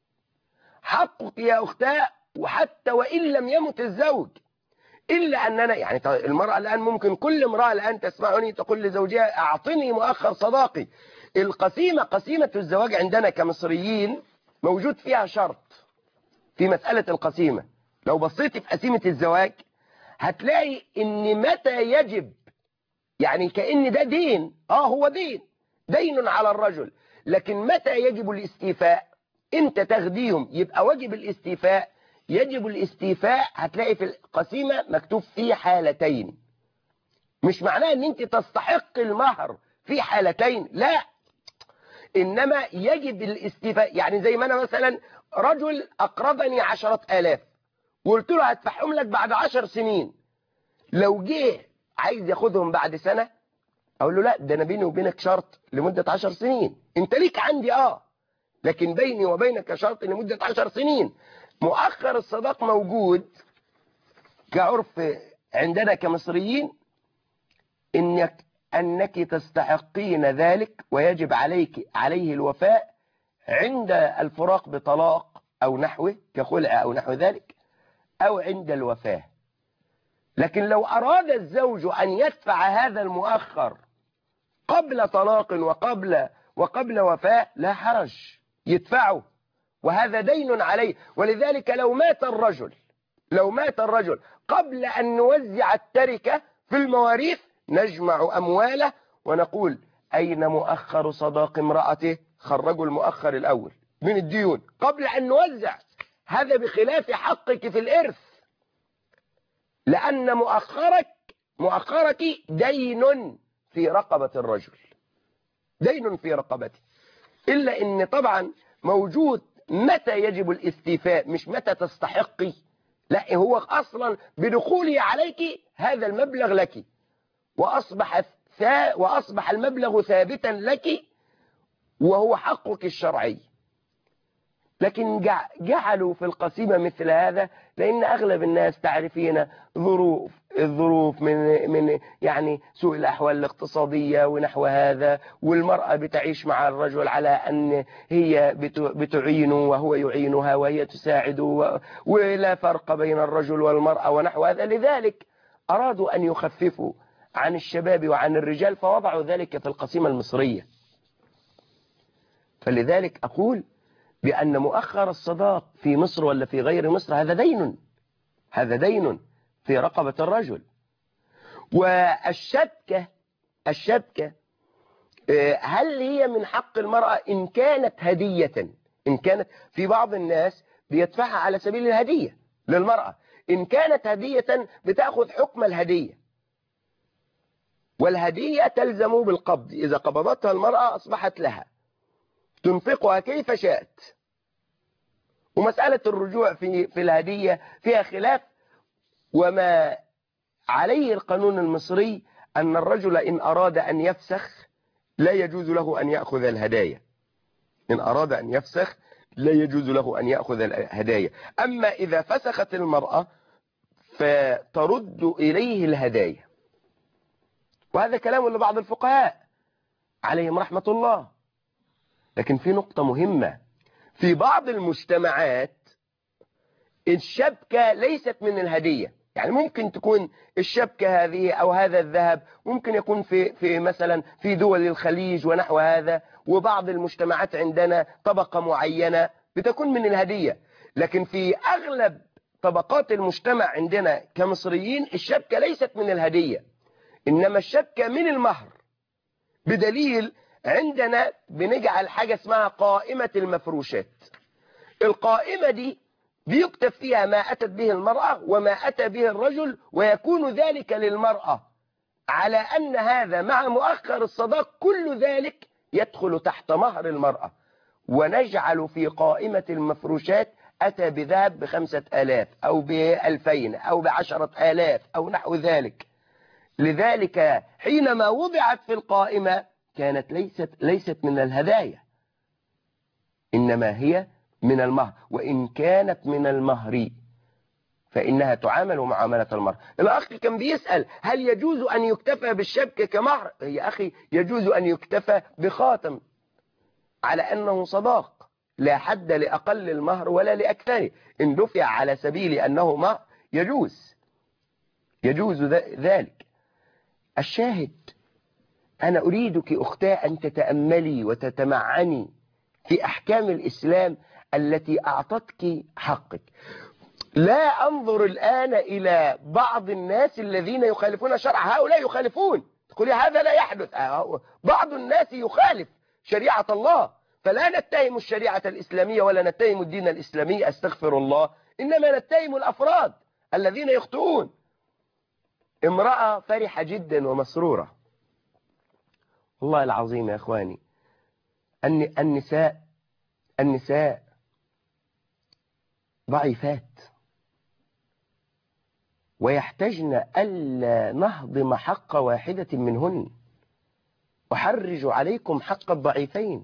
حقك يا أختاه وحتى وإن لم يمت الزوج. إلا أننا يعني المرأة الآن ممكن كل امرأة الآن تسمعني تقول لزوجها: أعطني مؤخر صداقي. القسيمة، قسيمة الزواج عندنا كمصريين موجود فيها شرط في مسألة القسيمة. لو بصيتي في قسيمة الزواج هتلاقي إن متى يجب، يعني كأن ده دين، آه هو دين، دين على الرجل، لكن متى يجب الاستيفاء؟ انت تاخديهم يبقى واجب الاستيفاء. يجب الاستيفاء هتلاقي في القسيمة مكتوب في حالتين. مش معناه ان انت تستحق المهر في حالتين، لا، انما يجب الاستيفاء. يعني زي ما انا مثلا رجل اقرضني عشرة آلاف وقلت له هدفعهم لك بعد عشر سنين، لو جه عايز ياخدهم بعد سنة اقول له لا، ده انا بيني وبينك شرط لمدة عشر سنين، انت ليك عندي اه لكن بيني وبينك شرط لمدة عشر سنين. مؤخر الصداق موجود كعرف عندنا كمصريين، إنك أنك تستحقين ذلك ويجب عليك عليه الوفاء عند الفراق بطلاق أو نحوه كخلع أو نحو ذلك، أو عند الوفاة. لكن لو أراد الزوج أن يدفع هذا المؤخر قبل طلاق وقبل وقبل وفاة لا حرج، يدفعه، وهذا دين عليه. ولذلك لو مات الرجل لو مات الرجل قبل أن نوزع التركة في المواريث نجمع أمواله ونقول: أين مؤخر صداق امرأته؟ خرجوا المؤخر الأول من الديون قبل أن نوزع. هذا بخلاف حقك في الإرث، لأن مؤخرك مؤخرك دين في رقبة الرجل، دين في رقبته. إلا إن طبعا موجود متى يجب الاستيفاء، مش متى تستحقي، لا، هو أصلا بدخولي عليك هذا المبلغ لك، وأصبح ثا وأصبح المبلغ ثابتا لك وهو حقك الشرعي. لكن جعلوا في القسيمة مثل هذا لأن أغلب الناس تعرفين ظروف الظروف من من يعني سوء الأحوال الاقتصادية ونحو هذا، والمرأة بتعيش مع الرجل على أن هي بتعينه وهو يعينها وهي تساعده، ولا فرق بين الرجل والمرأة ونحو هذا. لذلك أرادوا أن يخففوا عن الشباب وعن الرجال فوضعوا ذلك في القسيمة المصرية. فلذلك أقول بأن مؤخر الصداق في مصر ولا في غير مصر هذا دين، هذا دين في رقبة الرجل. والشبكة الشبكة هل هي من حق المرأة إن كانت هدية؟ إن كانت في بعض الناس بيدفعها على سبيل الهدية للمرأة، إن كانت هدية بتأخذ حكم الهدية، والهدية تلزم بالقبض، إذا قبضتها المرأة أصبحت لها تنفقها كيف شاءت. ومسألة الرجوع في في الهدية فيها خلاف، وما عليه القانون المصري أن الرجل إن أراد أن يفسخ لا يجوز له أن يأخذ الهدايا، إن أراد أن يفسخ لا يجوز له أن يأخذ الهدايا. أما إذا فسخت المرأة فترد إليه الهدايا، وهذا كلام لبعض الفقهاء عليهم رحمة الله. لكن في نقطة مهمة، في بعض المجتمعات الشبكة ليست من الهدية، يعني ممكن تكون الشبكة هذه أو هذا الذهب ممكن يكون في في مثلا في دول الخليج ونحو هذا، وبعض المجتمعات عندنا طبقة معينة بتكون من الهدية. لكن في أغلب طبقات المجتمع عندنا كمصريين الشبكة ليست من الهدية، إنما الشبكة من المهر، بدليل عندنا بنجعل حاجة اسمها قائمة المفروشات. القائمة دي بيكتب فيها ما أتت به المرأة وما أتى به الرجل، ويكون ذلك للمرأة على أن هذا مع مؤخر الصداق كل ذلك يدخل تحت مهر المرأة. ونجعل في قائمة المفروشات أتى بذهب بخمسة آلاف أو بألفين أو بعشرة آلاف أو نحو ذلك. لذلك حينما وضعت في القائمة كانت ليست ليست من الهدايا، إنما هي من المهر، وإن كانت من المهر فإنها تعامل معاملة المهر. الأخ كان بيسأل هل يجوز أن يكتفى بالشبكة كمهر؟ يا أخي يجوز أن يكتفى بخاتم على أنه صداق، لا حد لأقل المهر ولا لأكثره، إن دفع على سبيل أنه مهر يجوز يجوز ذلك. الشاهد أنا أريدك أختاه أن تتأملي وتتمعني في أحكام الإسلام التي أعطتك حقك. لا أنظر الآن إلى بعض الناس الذين يخالفون شرع، هؤلاء يخالفون، تقولي هذا لا يحدث، بعض الناس يخالف شريعة الله، فلا نتهم الشريعة الإسلامية ولا نتهم الدين الإسلامي، أستغفر الله، إنما نتهم الأفراد الذين يخطئون. امرأة فرحة جدا ومسرورة، والله العظيم يا أخواني، أن النساء النساء ضعيفات، ويحتاجن ألا نهضم حق واحدة منهن، وحرج عليكم حق الضعيفين،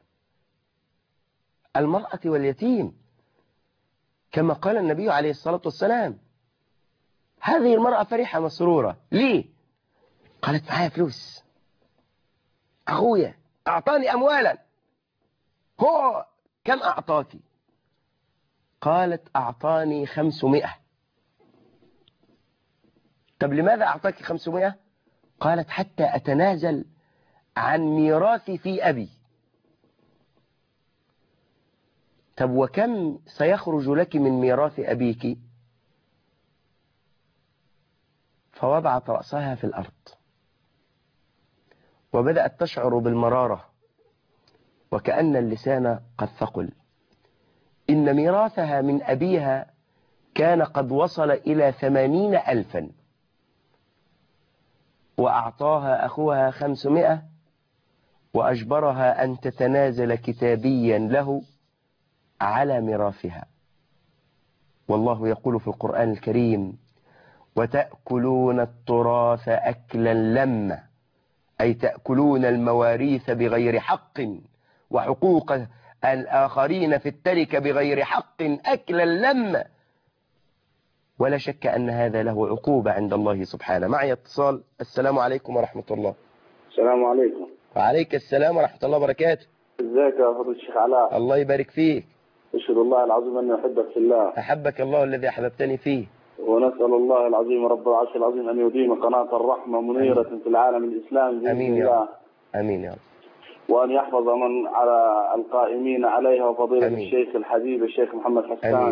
المرأة واليتيم، كما قال النبي عليه الصلاة والسلام. هذه المرأة فرحة مسرورة، ليه؟ قالت معايا فلوس، أخويا أعطاني أموالا. هو كم أعطاك؟ قالت أعطاني خمسمائة. طب لماذا أعطاك خمسمائة؟ قالت حتى أتنازل عن ميراثي في أبي. طب وكم سيخرج لك من ميراث أبيك؟ فوضعت رأسها في الأرض وبدأت تشعر بالمرارة وكأن اللسان قد ثقل. إن ميراثها من أبيها كان قد وصل إلى ثمانين ألفا، وأعطاها أخوها خمسمائة، وأجبرها أن تتنازل كتابيا له على ميراثها. والله يقول في القرآن الكريم: وتأكلون التراث أكلا لما، أي تأكلون المواريث بغير حق وحقوق الآخرين في التركة بغير حق أكلا لما. ولا شك أن هذا له عقوبة عند الله سبحانه. معي اتصال. السلام عليكم ورحمة الله. السلام عليكم. وعليك السلام ورحمة الله وبركاته. ازيك يا فضيلة الشيخ علاء؟ الله يبارك فيك. أشهد الله العظيم أني أحبك في الله. أحبك الله الذي أحببتني فيه. ونسأل الله العظيم رب العرش العظيم أن يديم قناة الرحمة منيرة أمين. في العالم الإسلامي بإذن أمين الله. يا رب. أمين يا رب. وأن يحفظ من على القائمين عليها، وفضيلة أمين. الشيخ الحبيب الشيخ محمد حسان. أمين.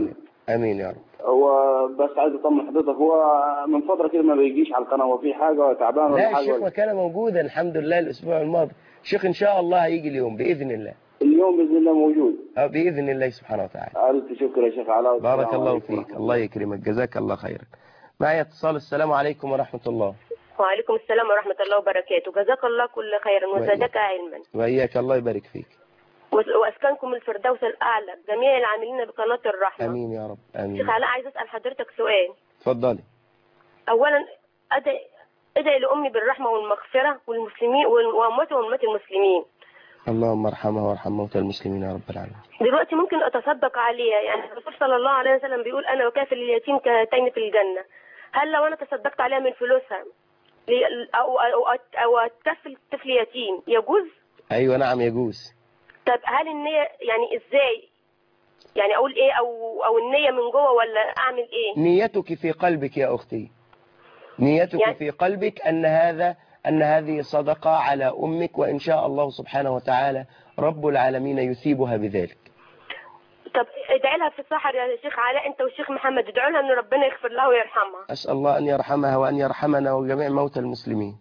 امين يا رب. وبس عايز اطمن حضرتك، هو من فتره كده ما بيجيش على القناه، وفي حاجه تعبان ولا لا حاجه؟ الشيخ ولا ما كان موجودا الحمد لله الاسبوع الماضي. الشيخ ان شاء الله هيجي اليوم باذن الله. اليوم باذن الله موجود. اه باذن الله سبحانه وتعالى. الف شكر يا شيخ علاء. بارك الله فيك، الله يكرمك، جزاك الله خيرا. معي اتصال. السلام عليكم ورحمه الله. وعليكم السلام ورحمة الله وبركاته. جزاك الله كل خير وزادك علما. وإياك الله يبارك فيك. وأسكنكم الفردوس الأعلى جميع العاملين بقناة الرحمة. امين يا رب. امين. شيخ علاء عايز أسأل حضرتك سؤال. اتفضلي. أولا أدعي ادعي لأمي بالرحمة والمغفرة والمسلمين وأموات وأموات المسلمين. اللهم ارحمها وارحم موتى المسلمين يا رب العالمين. دلوقتي ممكن أتصدق عليها، يعني الرسول صلى الله عليه وسلم بيقول أنا وكافل اليتيم كهاتين في الجنة. هل لو أنا تصدقت عليها من فلوسها أو أو أو أتكفل طفل يتيم يجوز؟ أيوة نعم يجوز. طب هل النية يعني إزاي؟ يعني أقول إيه أو أو النية من جوه ولا أعمل إيه؟ نيتك في قلبك يا أختي، نيتك يعني في قلبك أن هذا أن هذه صدقة على أمك، وإن شاء الله سبحانه وتعالى رب العالمين يثيبها بذلك. طب ادعي لها في السحر يا شيخ علاء، أنت والشيخ محمد ادعوا لها أن ربنا يغفر لها ويرحمها. أسأل الله أن يرحمها وأن يرحمنا وجميع موتى المسلمين.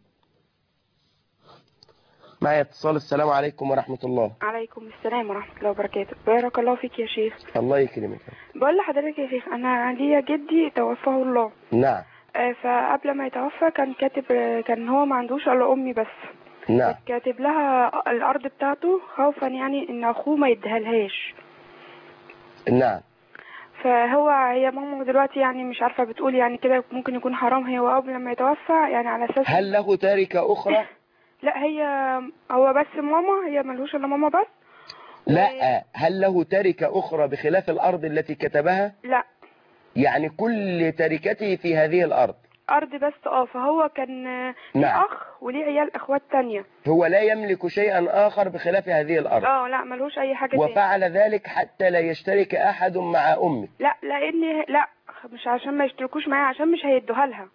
معي اتصال. السلام عليكم ورحمة الله. عليكم السلام ورحمة الله وبركاته. بارك الله فيك يا شيخ. الله يكرمك. بقول لحضرتك يا شيخ، أنا ليا جدي توفاه الله. نعم. فقبل ما يتوفى كان كاتب، كان هو ما عندوش الا امي بس. نعم. كاتب لها الارض بتاعته خوفا يعني ان اخوه ما يديهالهاش. نعم. فهو هي ماما دلوقتي يعني مش عارفه بتقول يعني كده ممكن يكون حرام هي وقبل لما يتوفى يعني على اساس. هل له تاركه اخرى؟ لا هي هو بس ماما، هي ملهوش الا ماما بس. لا و... هل له تاركه اخرى بخلاف الارض التي كتبها؟ لا. يعني كل تركته في هذه الأرض أرض بس. اه فهو كان ليه أخ وليه عيال أخوات تانية. هو لا يملك شيئا آخر بخلاف هذه الأرض. اه لا ملوش أي حاجة تانية. وفعل ذلك حتى لا يشترك أحد مع أمه. لا لأن لا مش عشان ما يشتركوش معايا، عشان مش هيدوها لها.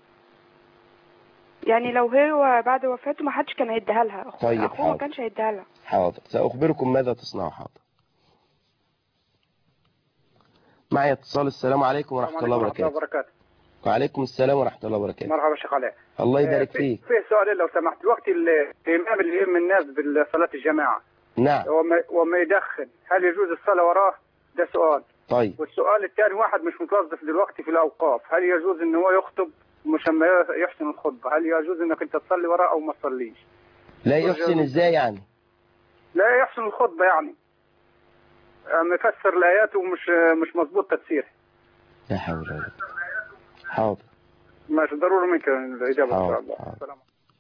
يعني لو هو بعد وفاته ما حدش كان هيديها لها. طيب أخوه ما كانش هيديها لها. حاضر سأخبركم ماذا تصنعوا. حاضر. معي اتصال. السلام عليكم ورحمة الله وبركاته. وعليكم السلام ورحمة الله وبركاته. مرحبا شيخ علاء. الله يبارك فيك. في سؤال لو سمحت، وقت الإمام اللي يؤم الناس بالصلاة الجماعة نعم وما, وما يدخن هل يجوز الصلاة وراه؟ ده سؤال. طيب. والسؤال الثاني، واحد مش متوظف دلوقتي في الأوقاف، هل يجوز إن هو يخطب مش لما يحسن الخطبة؟ هل يجوز إنك أنت تصلي وراه أو ما تصليش؟ لا يحسن إزاي يعني؟ لا يحسن الخطبة يعني مفسر الآيات ومش مش مظبوط تفسير. لا حول ولا قوة. حاضر. ماشي ضروري منك الإجابة إن شاء الله. السلام.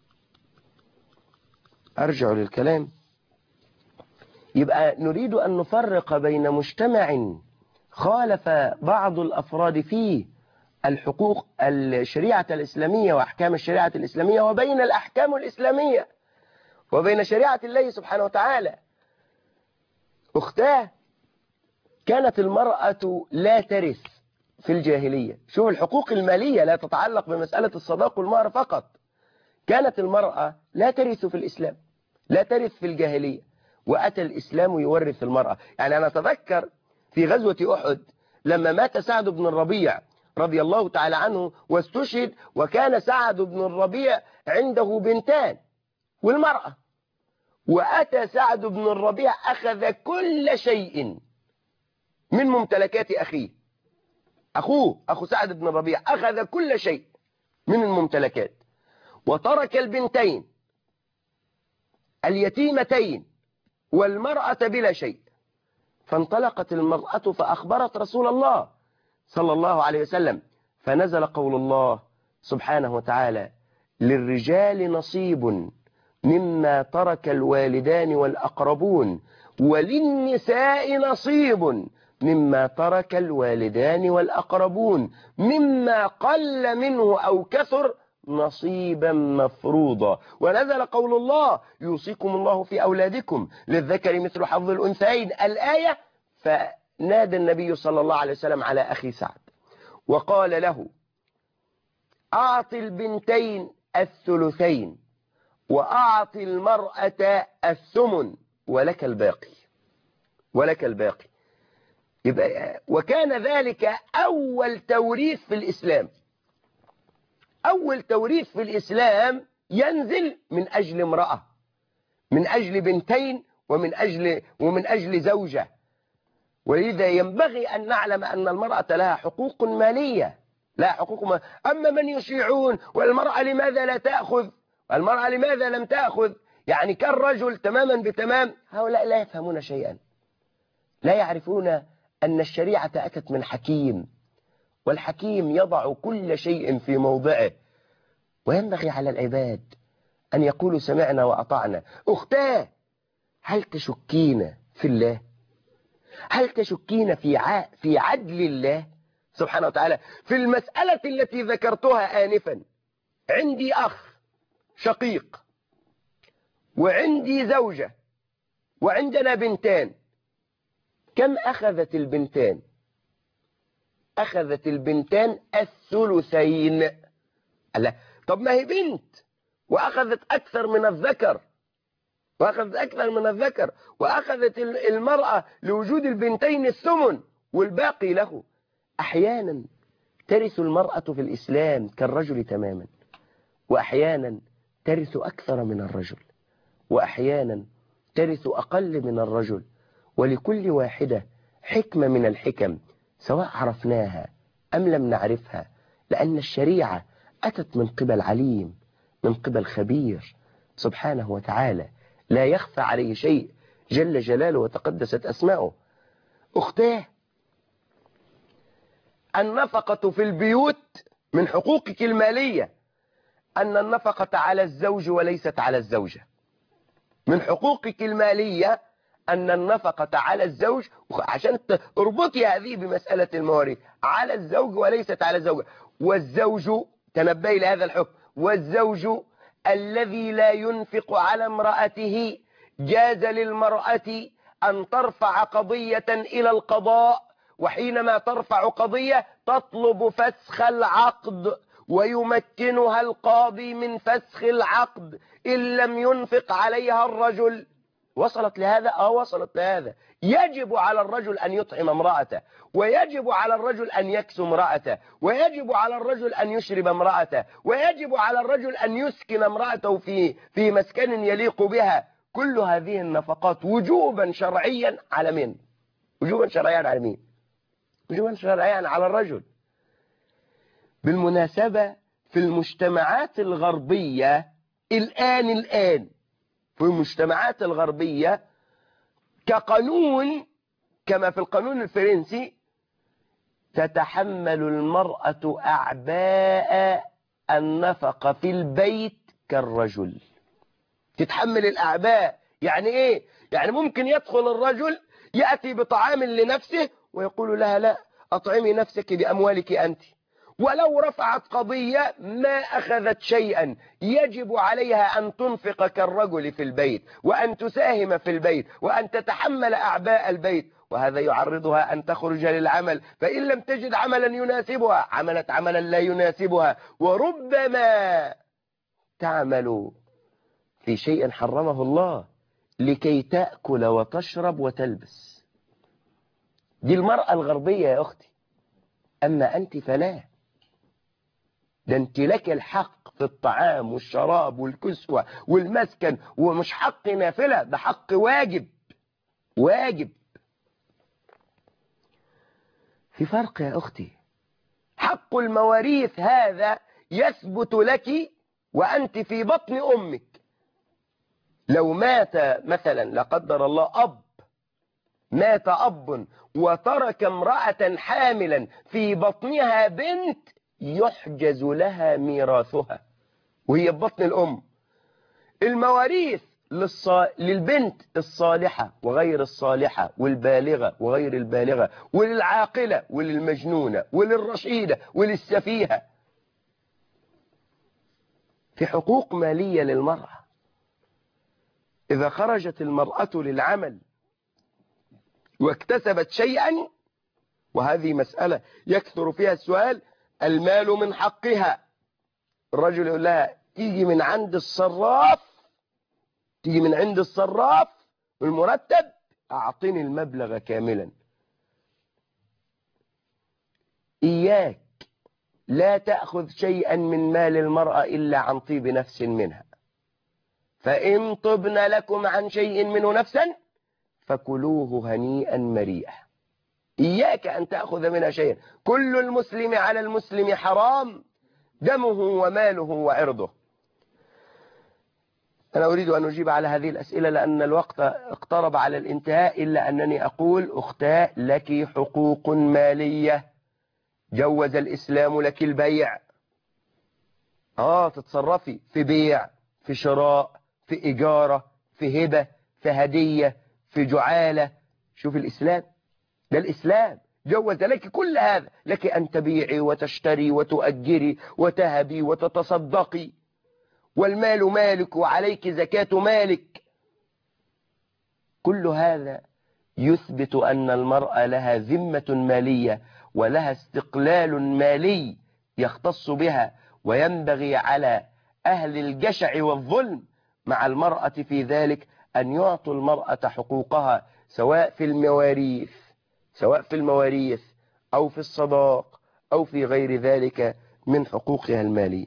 أرجع للكلام. يبقى نريد أن نفرق بين مجتمع خالف بعض الأفراد فيه الحقوق الشريعة الإسلامية وأحكام الشريعة الإسلامية، وبين الأحكام الإسلامية وبين شريعة الله سبحانه وتعالى. أختاه كانت المرأة لا ترث في الجاهلية. شوف الحقوق المالية لا تتعلق بمسألة الصداق والمهر فقط. كانت المرأة لا ترث في الإسلام، لا ترث في الجاهلية، وأتى الإسلام يورث المرأة. يعني أنا أتذكر في غزوة أحد لما مات سعد بن الربيع رضي الله تعالى عنه واستشهد، وكان سعد بن الربيع عنده بنتان والمرأة، وأتى سعد بن الربيع أخذ كل شيء من ممتلكات أخيه. أخوه أخو سعد بن الربيع أخذ كل شيء من الممتلكات، وترك البنتين اليتيمتين والمرأة بلا شيء. فانطلقت المرأة فأخبرت رسول الله صلى الله عليه وسلم، فنزل قول الله سبحانه وتعالى: للرجال نصيب مما ترك الوالدان والأقربون وللنساء نصيب مما ترك الوالدان والأقربون مما قل منه أو كثر نصيبا مفروضا. ونزل قول الله: يوصيكم الله في أولادكم للذكر مثل حظ الأنثيين. الآية. فنادى النبي صلى الله عليه وسلم على أخي سعد وقال له: أعطي البنتين الثلثين وأعطي المرأة الثمن ولك الباقي ولك الباقي. يبقى وكان ذلك أول توريث في الإسلام. أول توريث في الإسلام ينزل من أجل امرأة، من أجل بنتين، ومن أجل ومن أجل زوجة. ولذا ينبغي أن نعلم أن المرأة لها حقوق مالية، لا حقوق ما. أما من يشيعون والمرأة لماذا لا تأخذ، والمرأة لماذا لم تأخذ، يعني كالرجل تماما بتمام، هؤلاء لا يفهمون شيئا، لا يعرفون أن الشريعة أتت من حكيم، والحكيم يضع كل شيء في موضعه. وينبغي على العباد أن يقولوا سمعنا وأطعنا. أختاه، هل تشكين في الله؟ هل تشكين في ع... في عدل الله سبحانه وتعالى؟ في المسألة التي ذكرتها آنفا، عندي أخ شقيق وعندي زوجة وعندنا بنتان، كم أخذت البنتان؟ أخذت البنتان الثلثين. الله، طب ما هي بنت وأخذت أكثر من الذكر، وأخذت أكثر من الذكر وأخذت المرأة لوجود البنتين الثمن والباقي له. أحيانا ترث المرأة في الإسلام كالرجل تماما، وأحيانا ترث أكثر من الرجل، وأحيانا ترث أقل من الرجل. ولكل واحدة حكمة من الحكم، سواء عرفناها أم لم نعرفها، لأن الشريعة أتت من قبل عليم، من قبل خبير سبحانه وتعالى، لا يخفى عليه شيء جل جلاله وتقدست أسماؤه. أختاه، النفقة في البيوت من حقوقك المالية، أن النفقة على الزوج وليست على الزوجة. من حقوقك المالية أن النفقة على الزوج، عشان تربطي هذه بمسألة المواريث، على الزوج وليست على الزوجة. والزوج، تنبهي لهذا الحكم، والزوج الذي لا ينفق على امرأته جاز للمرأة أن ترفع قضية إلى القضاء، وحينما ترفع قضية تطلب فسخ العقد، ويمكنها القاضي من فسخ العقد إن لم ينفق عليها الرجل. وصلت لهذا؟ اه وصلت لهذا. يجب على الرجل أن يطعم امرأته، ويجب على الرجل أن يكسو امرأته، ويجب على الرجل أن يشرب امرأته، ويجب على الرجل أن يسكن امرأته في في مسكن يليق بها. كل هذه النفقات وجوبا شرعيا على من؟ وجوبا شرعيا على مين؟ وجوبا شرعيا على الرجل. بالمناسبة في المجتمعات الغربية الآن الآن في المجتمعات الغربية كقانون، كما في القانون الفرنسي، تتحمل المرأة أعباء النفقة في البيت كالرجل. تتحمل الأعباء. يعني إيه؟ يعني ممكن يدخل الرجل يأتي بطعام لنفسه ويقول لها لا، أطعمي نفسك بأموالك أنت. ولو رفعت قضية ما أخذت شيئا، يجب عليها أن تنفق كالرجل في البيت، وأن تساهم في البيت، وأن تتحمل أعباء البيت. وهذا يعرضها أن تخرج للعمل، فإن لم تجد عملا يناسبها عملت عملا لا يناسبها، وربما تعمل في شيء حرمه الله لكي تأكل وتشرب وتلبس. دي المرأة الغربية يا أختي. أما أنت فلا، ده أنت لك الحق في الطعام والشراب والكسوة والمسكن، ومش حق نافلة، ده حق واجب. واجب. في فرق يا أختي. حق المواريث هذا يثبت لك وأنت في بطن أمك. لو مات مثلا لا قدر الله أب، مات أب وترك امرأة حاملا في بطنها بنت، يحجز لها ميراثها وهي ببطن الأم. المواريث للص... للبنت الصالحة وغير الصالحة، والبالغة وغير البالغة، وللعاقلة وللمجنونة وللرشيدة وللسفيهة. في حقوق مالية للمرأة. إذا خرجت المرأة للعمل واكتسبت شيئا، وهذه مسألة يكثر فيها السؤال، المال من حقها. الرجل يقول لها تيجي من عند الصراف، تيجي من عند الصراف المرتب، أعطيني المبلغ كاملا. إياك لا تأخذ شيئا من مال المرأة إلا عن طيب نفس منها، فإن طبن لكم عن شيء منه نفسا فكلوه هنيئا مريئا. إياك أن تأخذ منها شيئا. كل المسلم على المسلم حرام دمه وماله وعرضه. أنا أريد أن أجيب على هذه الأسئلة لأن الوقت اقترب على الانتهاء، إلا أنني أقول أختاه لك حقوق مالية، جوز الإسلام لك البيع. آه تتصرفي في بيع، في شراء، في إجارة، في هبة، في هدية، في جعالة. شوف الإسلام، ده الإسلام جوز لك كل هذا، لك أن تبيعي وتشتري وتؤجري وتهبي وتتصدقي، والمال مالك وعليك زكاة مالك. كل هذا يثبت أن المرأة لها ذمة مالية ولها استقلال مالي يختص بها، وينبغي على أهل الجشع والظلم مع المرأة في ذلك أن يعطوا المرأة حقوقها، سواء في المواريث سواء في المواريث أو في الصداق أو في غير ذلك من حقوقها المالية.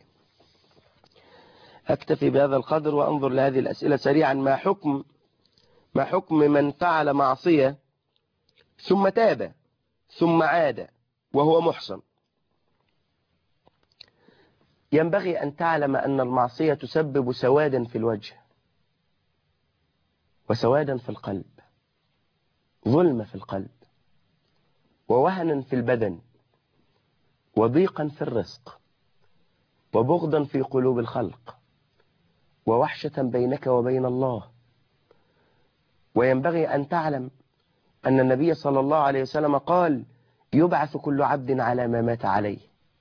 أكتفي بهذا القدر وأنظر لهذه الأسئلة سريعا. ما حكم ما حكم من فعل معصية ثم تاب ثم عاد وهو محصن؟ ينبغي أن تعلم أن المعصية تسبب سوادا في الوجه وسوادا في القلب، ظلم في القلب، ووهنا في البدن، وضيقا في الرزق، وبغضا في قلوب الخلق، ووحشة بينك وبين الله. وينبغي أن تعلم أن النبي صلى الله عليه وسلم قال: يبعث كل عبد على ما مات عليه،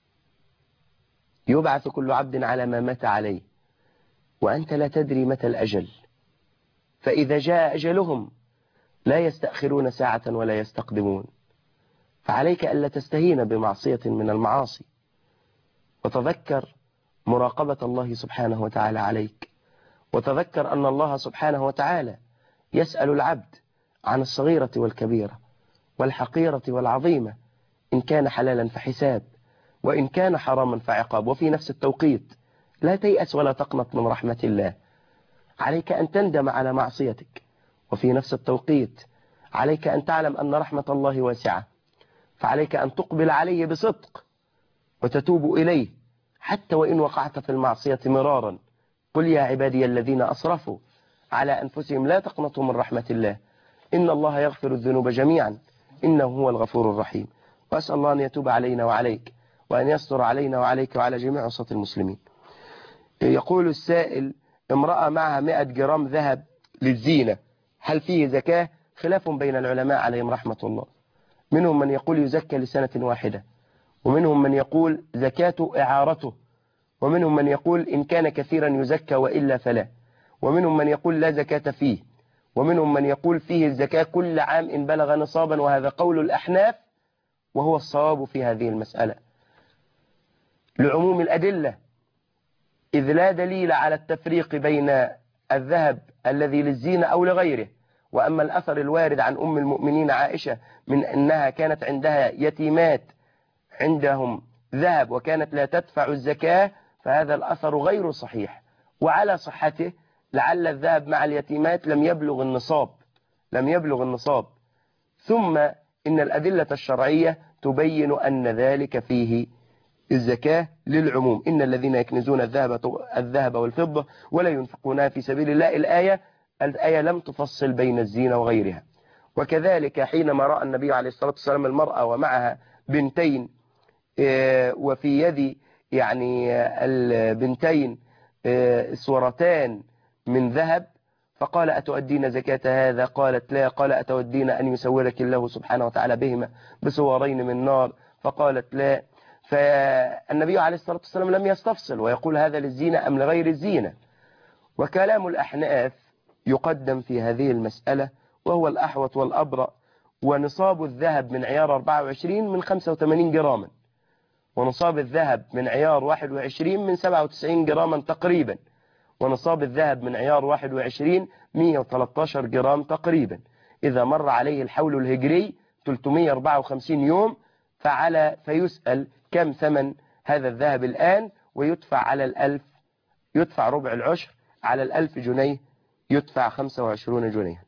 يبعث كل عبد على ما مات عليه، وأنت لا تدري متى الأجل، فإذا جاء أجلهم لا يستأخرون ساعة ولا يستقدمون. فعليك ألا تستهين بمعصية من المعاصي، وتذكر مراقبة الله سبحانه وتعالى عليك، وتذكر أن الله سبحانه وتعالى يسأل العبد عن الصغيرة والكبيرة والحقيرة والعظيمة، إن كان حلالا فحساب، وإن كان حراما فعقاب. وفي نفس التوقيت لا تيأس ولا تقنط من رحمة الله، عليك أن تندم على معصيتك، وفي نفس التوقيت عليك أن تعلم أن رحمة الله واسعة، فعليك أن تقبل عليه بصدق وتتوب إليه حتى وإن وقعت في المعصية مرارا. قل يا عبادي الذين أسرفوا على أنفسهم لا تقنطوا من رحمة الله، إن الله يغفر الذنوب جميعا إنه هو الغفور الرحيم. وأسأل الله أن يتوب علينا وعليك، وأن يستر علينا وعليك وعلى جميع عصاة المسلمين. يقول السائل: امرأة معها مئة جرام ذهب للزينة، هل فيه زكاة؟ خلاف بين العلماء عليهم رحمة الله، منهم من يقول يزكى لسنة واحدة، ومنهم من يقول زكاة إعارته، ومنهم من يقول إن كان كثيرا يزكى وإلا فلا، ومنهم من يقول لا زكاة فيه، ومنهم من يقول فيه الزكاة كل عام إن بلغ نصابا، وهذا قول الأحناف وهو الصواب في هذه المسألة لعموم الأدلة، إذ لا دليل على التفريق بين الذهب الذي للزينة أو لغيره. وأما الأثر الوارد عن أم المؤمنين عائشة من أنها كانت عندها يتيمات عندهم ذهب وكانت لا تدفع الزكاة، فهذا الأثر غير صحيح، وعلى صحته لعل الذهب مع اليتيمات لم يبلغ النصاب لم يبلغ النصاب ثم إن الأدلة الشرعية تبين أن ذلك فيه الزكاة للعموم. إن الذين يكنزون الذهب الذهب والفضة ولا ينفقونها في سبيل الله، الآية الآية لم تفصل بين الزينة وغيرها. وكذلك حينما رأى النبي عليه الصلاة والسلام المرأة ومعها بنتين، وفي يد يعني البنتين سورتان من ذهب، فقال: أتؤدين زكاة هذا؟ قالت: لا. قال: أتودين أن يسولك الله سبحانه وتعالى بهما بسورين من نار؟ فقالت: لا. فالنبي عليه الصلاة والسلام لم يستفصل ويقول هذا للزينة أم لغير الزينة. وكلام الأحناف يقدم في هذه المسألة، وهو الأحوط والأبرأ. ونصاب الذهب من عيار أربعة وعشرين من خمسة وثمانين جراما، ونصاب الذهب من عيار واحد وعشرين من سبعة وتسعين جراما تقريبا، ونصاب الذهب من عيار واحد وعشرين مئة وثلاثة عشر جرام تقريبا. إذا مر عليه الحول الهجري ثلاثمئة وأربعة وخمسين يوم فعلى فيسأل كم ثمن هذا الذهب الآن، ويدفع على الألف، يدفع ربع العشر على الألف جنيه، يدفع خمسة وعشرون جنيه.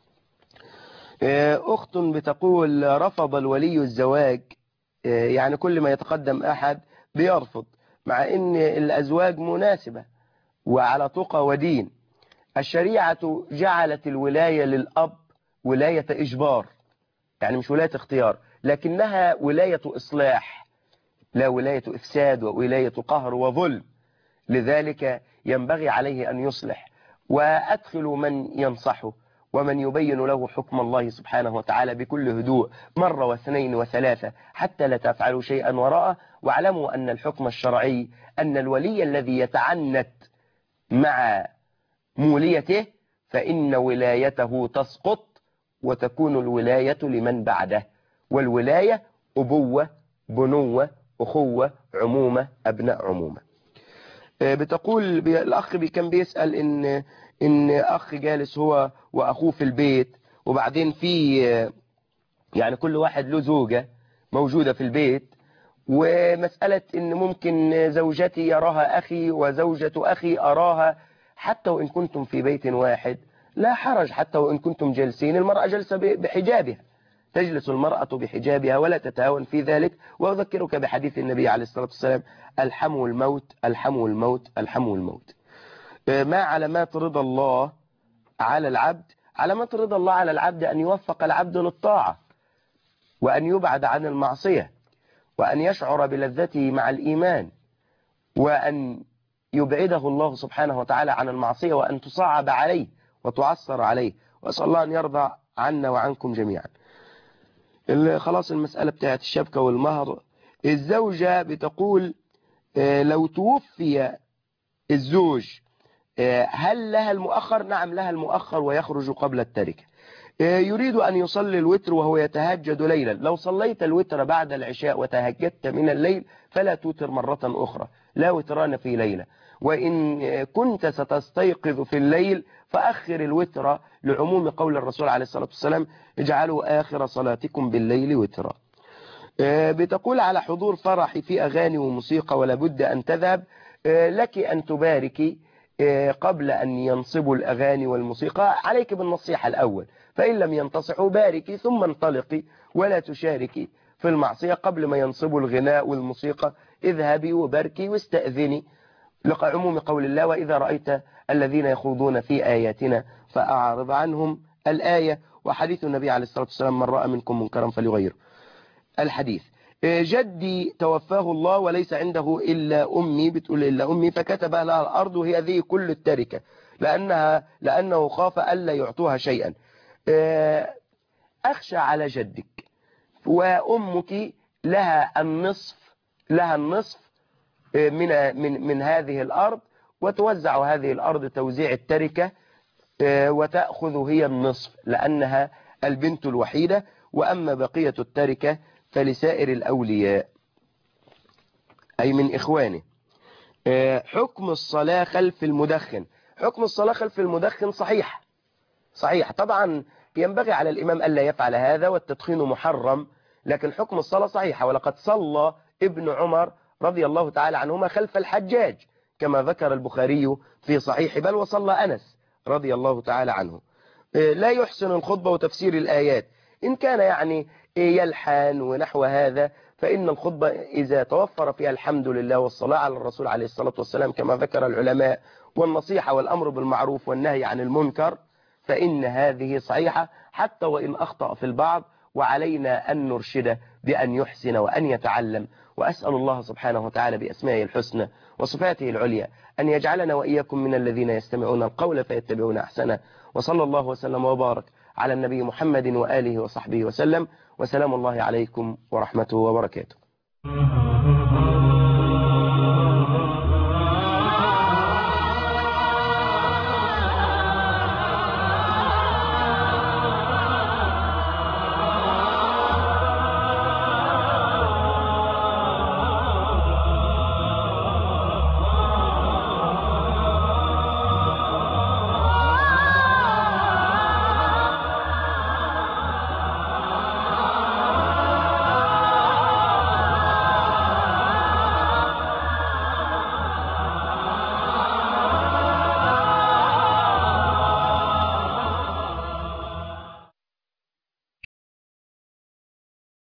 أخت بتقول رفض الولي الزواج، يعني كل ما يتقدم أحد بيرفض، مع أن الأزواج مناسبة وعلى تقى ودين. الشريعة جعلت الولاية للأب ولاية إجبار، يعني مش ولاية اختيار، لكنها ولاية إصلاح، لا ولاية إفساد وولاية قهر وظلم. لذلك ينبغي عليه أن يصلح، وأدخل من ينصحه ومن يبين له حكم الله سبحانه وتعالى بكل هدوء مرة واثنين وثلاثة، حتى لا تفعلوا شيئا وراءه. واعلموا أن الحكم الشرعي أن الولي الذي يتعنت مع موليته فإن ولايته تسقط، وتكون الولاية لمن بعده. والولاية أبوة، بنوة، أخوة، عمومة، أبناء عمومة. بتقول الأخ كان بيسأل إن إن أخ جالس هو وأخوه في البيت، وبعدين في يعني كل واحد له زوجة موجودة في البيت، ومسألة إن ممكن زوجتي يراها أخي وزوجة أخي أراها، حتى وإن كنتم في بيت واحد لا حرج، حتى وإن كنتم جالسين، المرأة جلسة بحجابها، تجلس المرأة بحجابها ولا تتهاون في ذلك. وأذكرك بحديث النبي عليه الصلاة والسلام: الحموا الموت، الحموا الموت، الحموا الموت. ما علامات رضا الله على العبد؟ علامات رضا الله على العبد أن يوفق العبد للطاعة، وأن يبعد عن المعصية، وأن يشعر بلذته مع الإيمان، وأن يبعده الله سبحانه وتعالى عن المعصية، وأن تصعب عليه وتعصر عليه. وأسأل الله أن يرضى عنا وعنكم جميعا. خلاص المسألة بتاعت الشبكة والمهر. الزوجة بتقول لو توفي الزوج هل لها المؤخر؟ نعم لها المؤخر، ويخرج قبل التركة. يريد أن يصلي الوتر وهو يتهجد ليلا. لو صليت الوتر بعد العشاء وتهجدت من الليل فلا توتر مرة أخرى، لا وتران في ليلة. وإن كنت ستستيقظ في الليل فأخر الوتر، لعموم قول الرسول عليه الصلاة والسلام: اجعلوا آخر صلاتكم بالليل وترا. بتقول على حضور فرحي في أغاني وموسيقى ولا بد أن تذهب، لك أن تباركي قبل أن ينصبوا الأغاني والموسيقى. عليك بالنصيحة الأول، فإن لم ينتصحوا باركي ثم انطلقي، ولا تشاركي في المعصية قبل ما ينصبوا الغناء والموسيقى. اذهبي وباركي واستأذني، لعموم قول الله: وإذا رأيت الذين يخوضون في آياتنا فأعرض عنهم، الآية. وحديث النبي عليه الصلاة والسلام: من رأى منكم منكرا فليغيره، الحديث. جدي توفاه الله وليس عنده إلا أمي، بتقول إلا أمي، فكتب لها الأرض وهي ذي كل التركة، لأنها لأنه خاف ألا يعطوها شيئا. أخشى على جدك، وأمك لها النصف، لها النصف من من من هذه الأرض، وتوزع هذه الأرض توزيع التركة، وتأخذ هي النصف لأنها البنت الوحيدة، وأما بقية التركة فلسائر الأولياء أي من إخوانه. حكم الصلاة خلف المدخن. حكم الصلاة خلف المدخن صحيح صحيح طبعا، ينبغي على الإمام ألا يفعل هذا، والتدخين محرم، لكن حكم الصلاة صحيحة. ولقد صلى ابن عمر رضي الله تعالى عنهما خلف الحجاج كما ذكر البخاري في صحيح، بل وصلى أنس رضي الله تعالى عنه. لا يحسن الخطبة وتفسير الآيات، إن كان يعني يلحن ونحو هذا، فإن الخطبة إذا توفر فيها الحمد لله والصلاة على الرسول عليه الصلاة والسلام كما ذكر العلماء، والنصيحة والأمر بالمعروف والنهي عن المنكر، فإن هذه صحيحة حتى وإن أخطأ في البعض، وعلينا أن نرشده بأن يحسن وأن يتعلم. وأسأل الله سبحانه وتعالى بأسمائه الحسنى وصفاته العليا أن يجعلنا وإياكم من الذين يستمعون القول فيتبعون أحسنه. وصلى الله وسلم وبارك على النبي محمد وآله وصحبه وسلم، وسلام الله عليكم ورحمته وبركاته.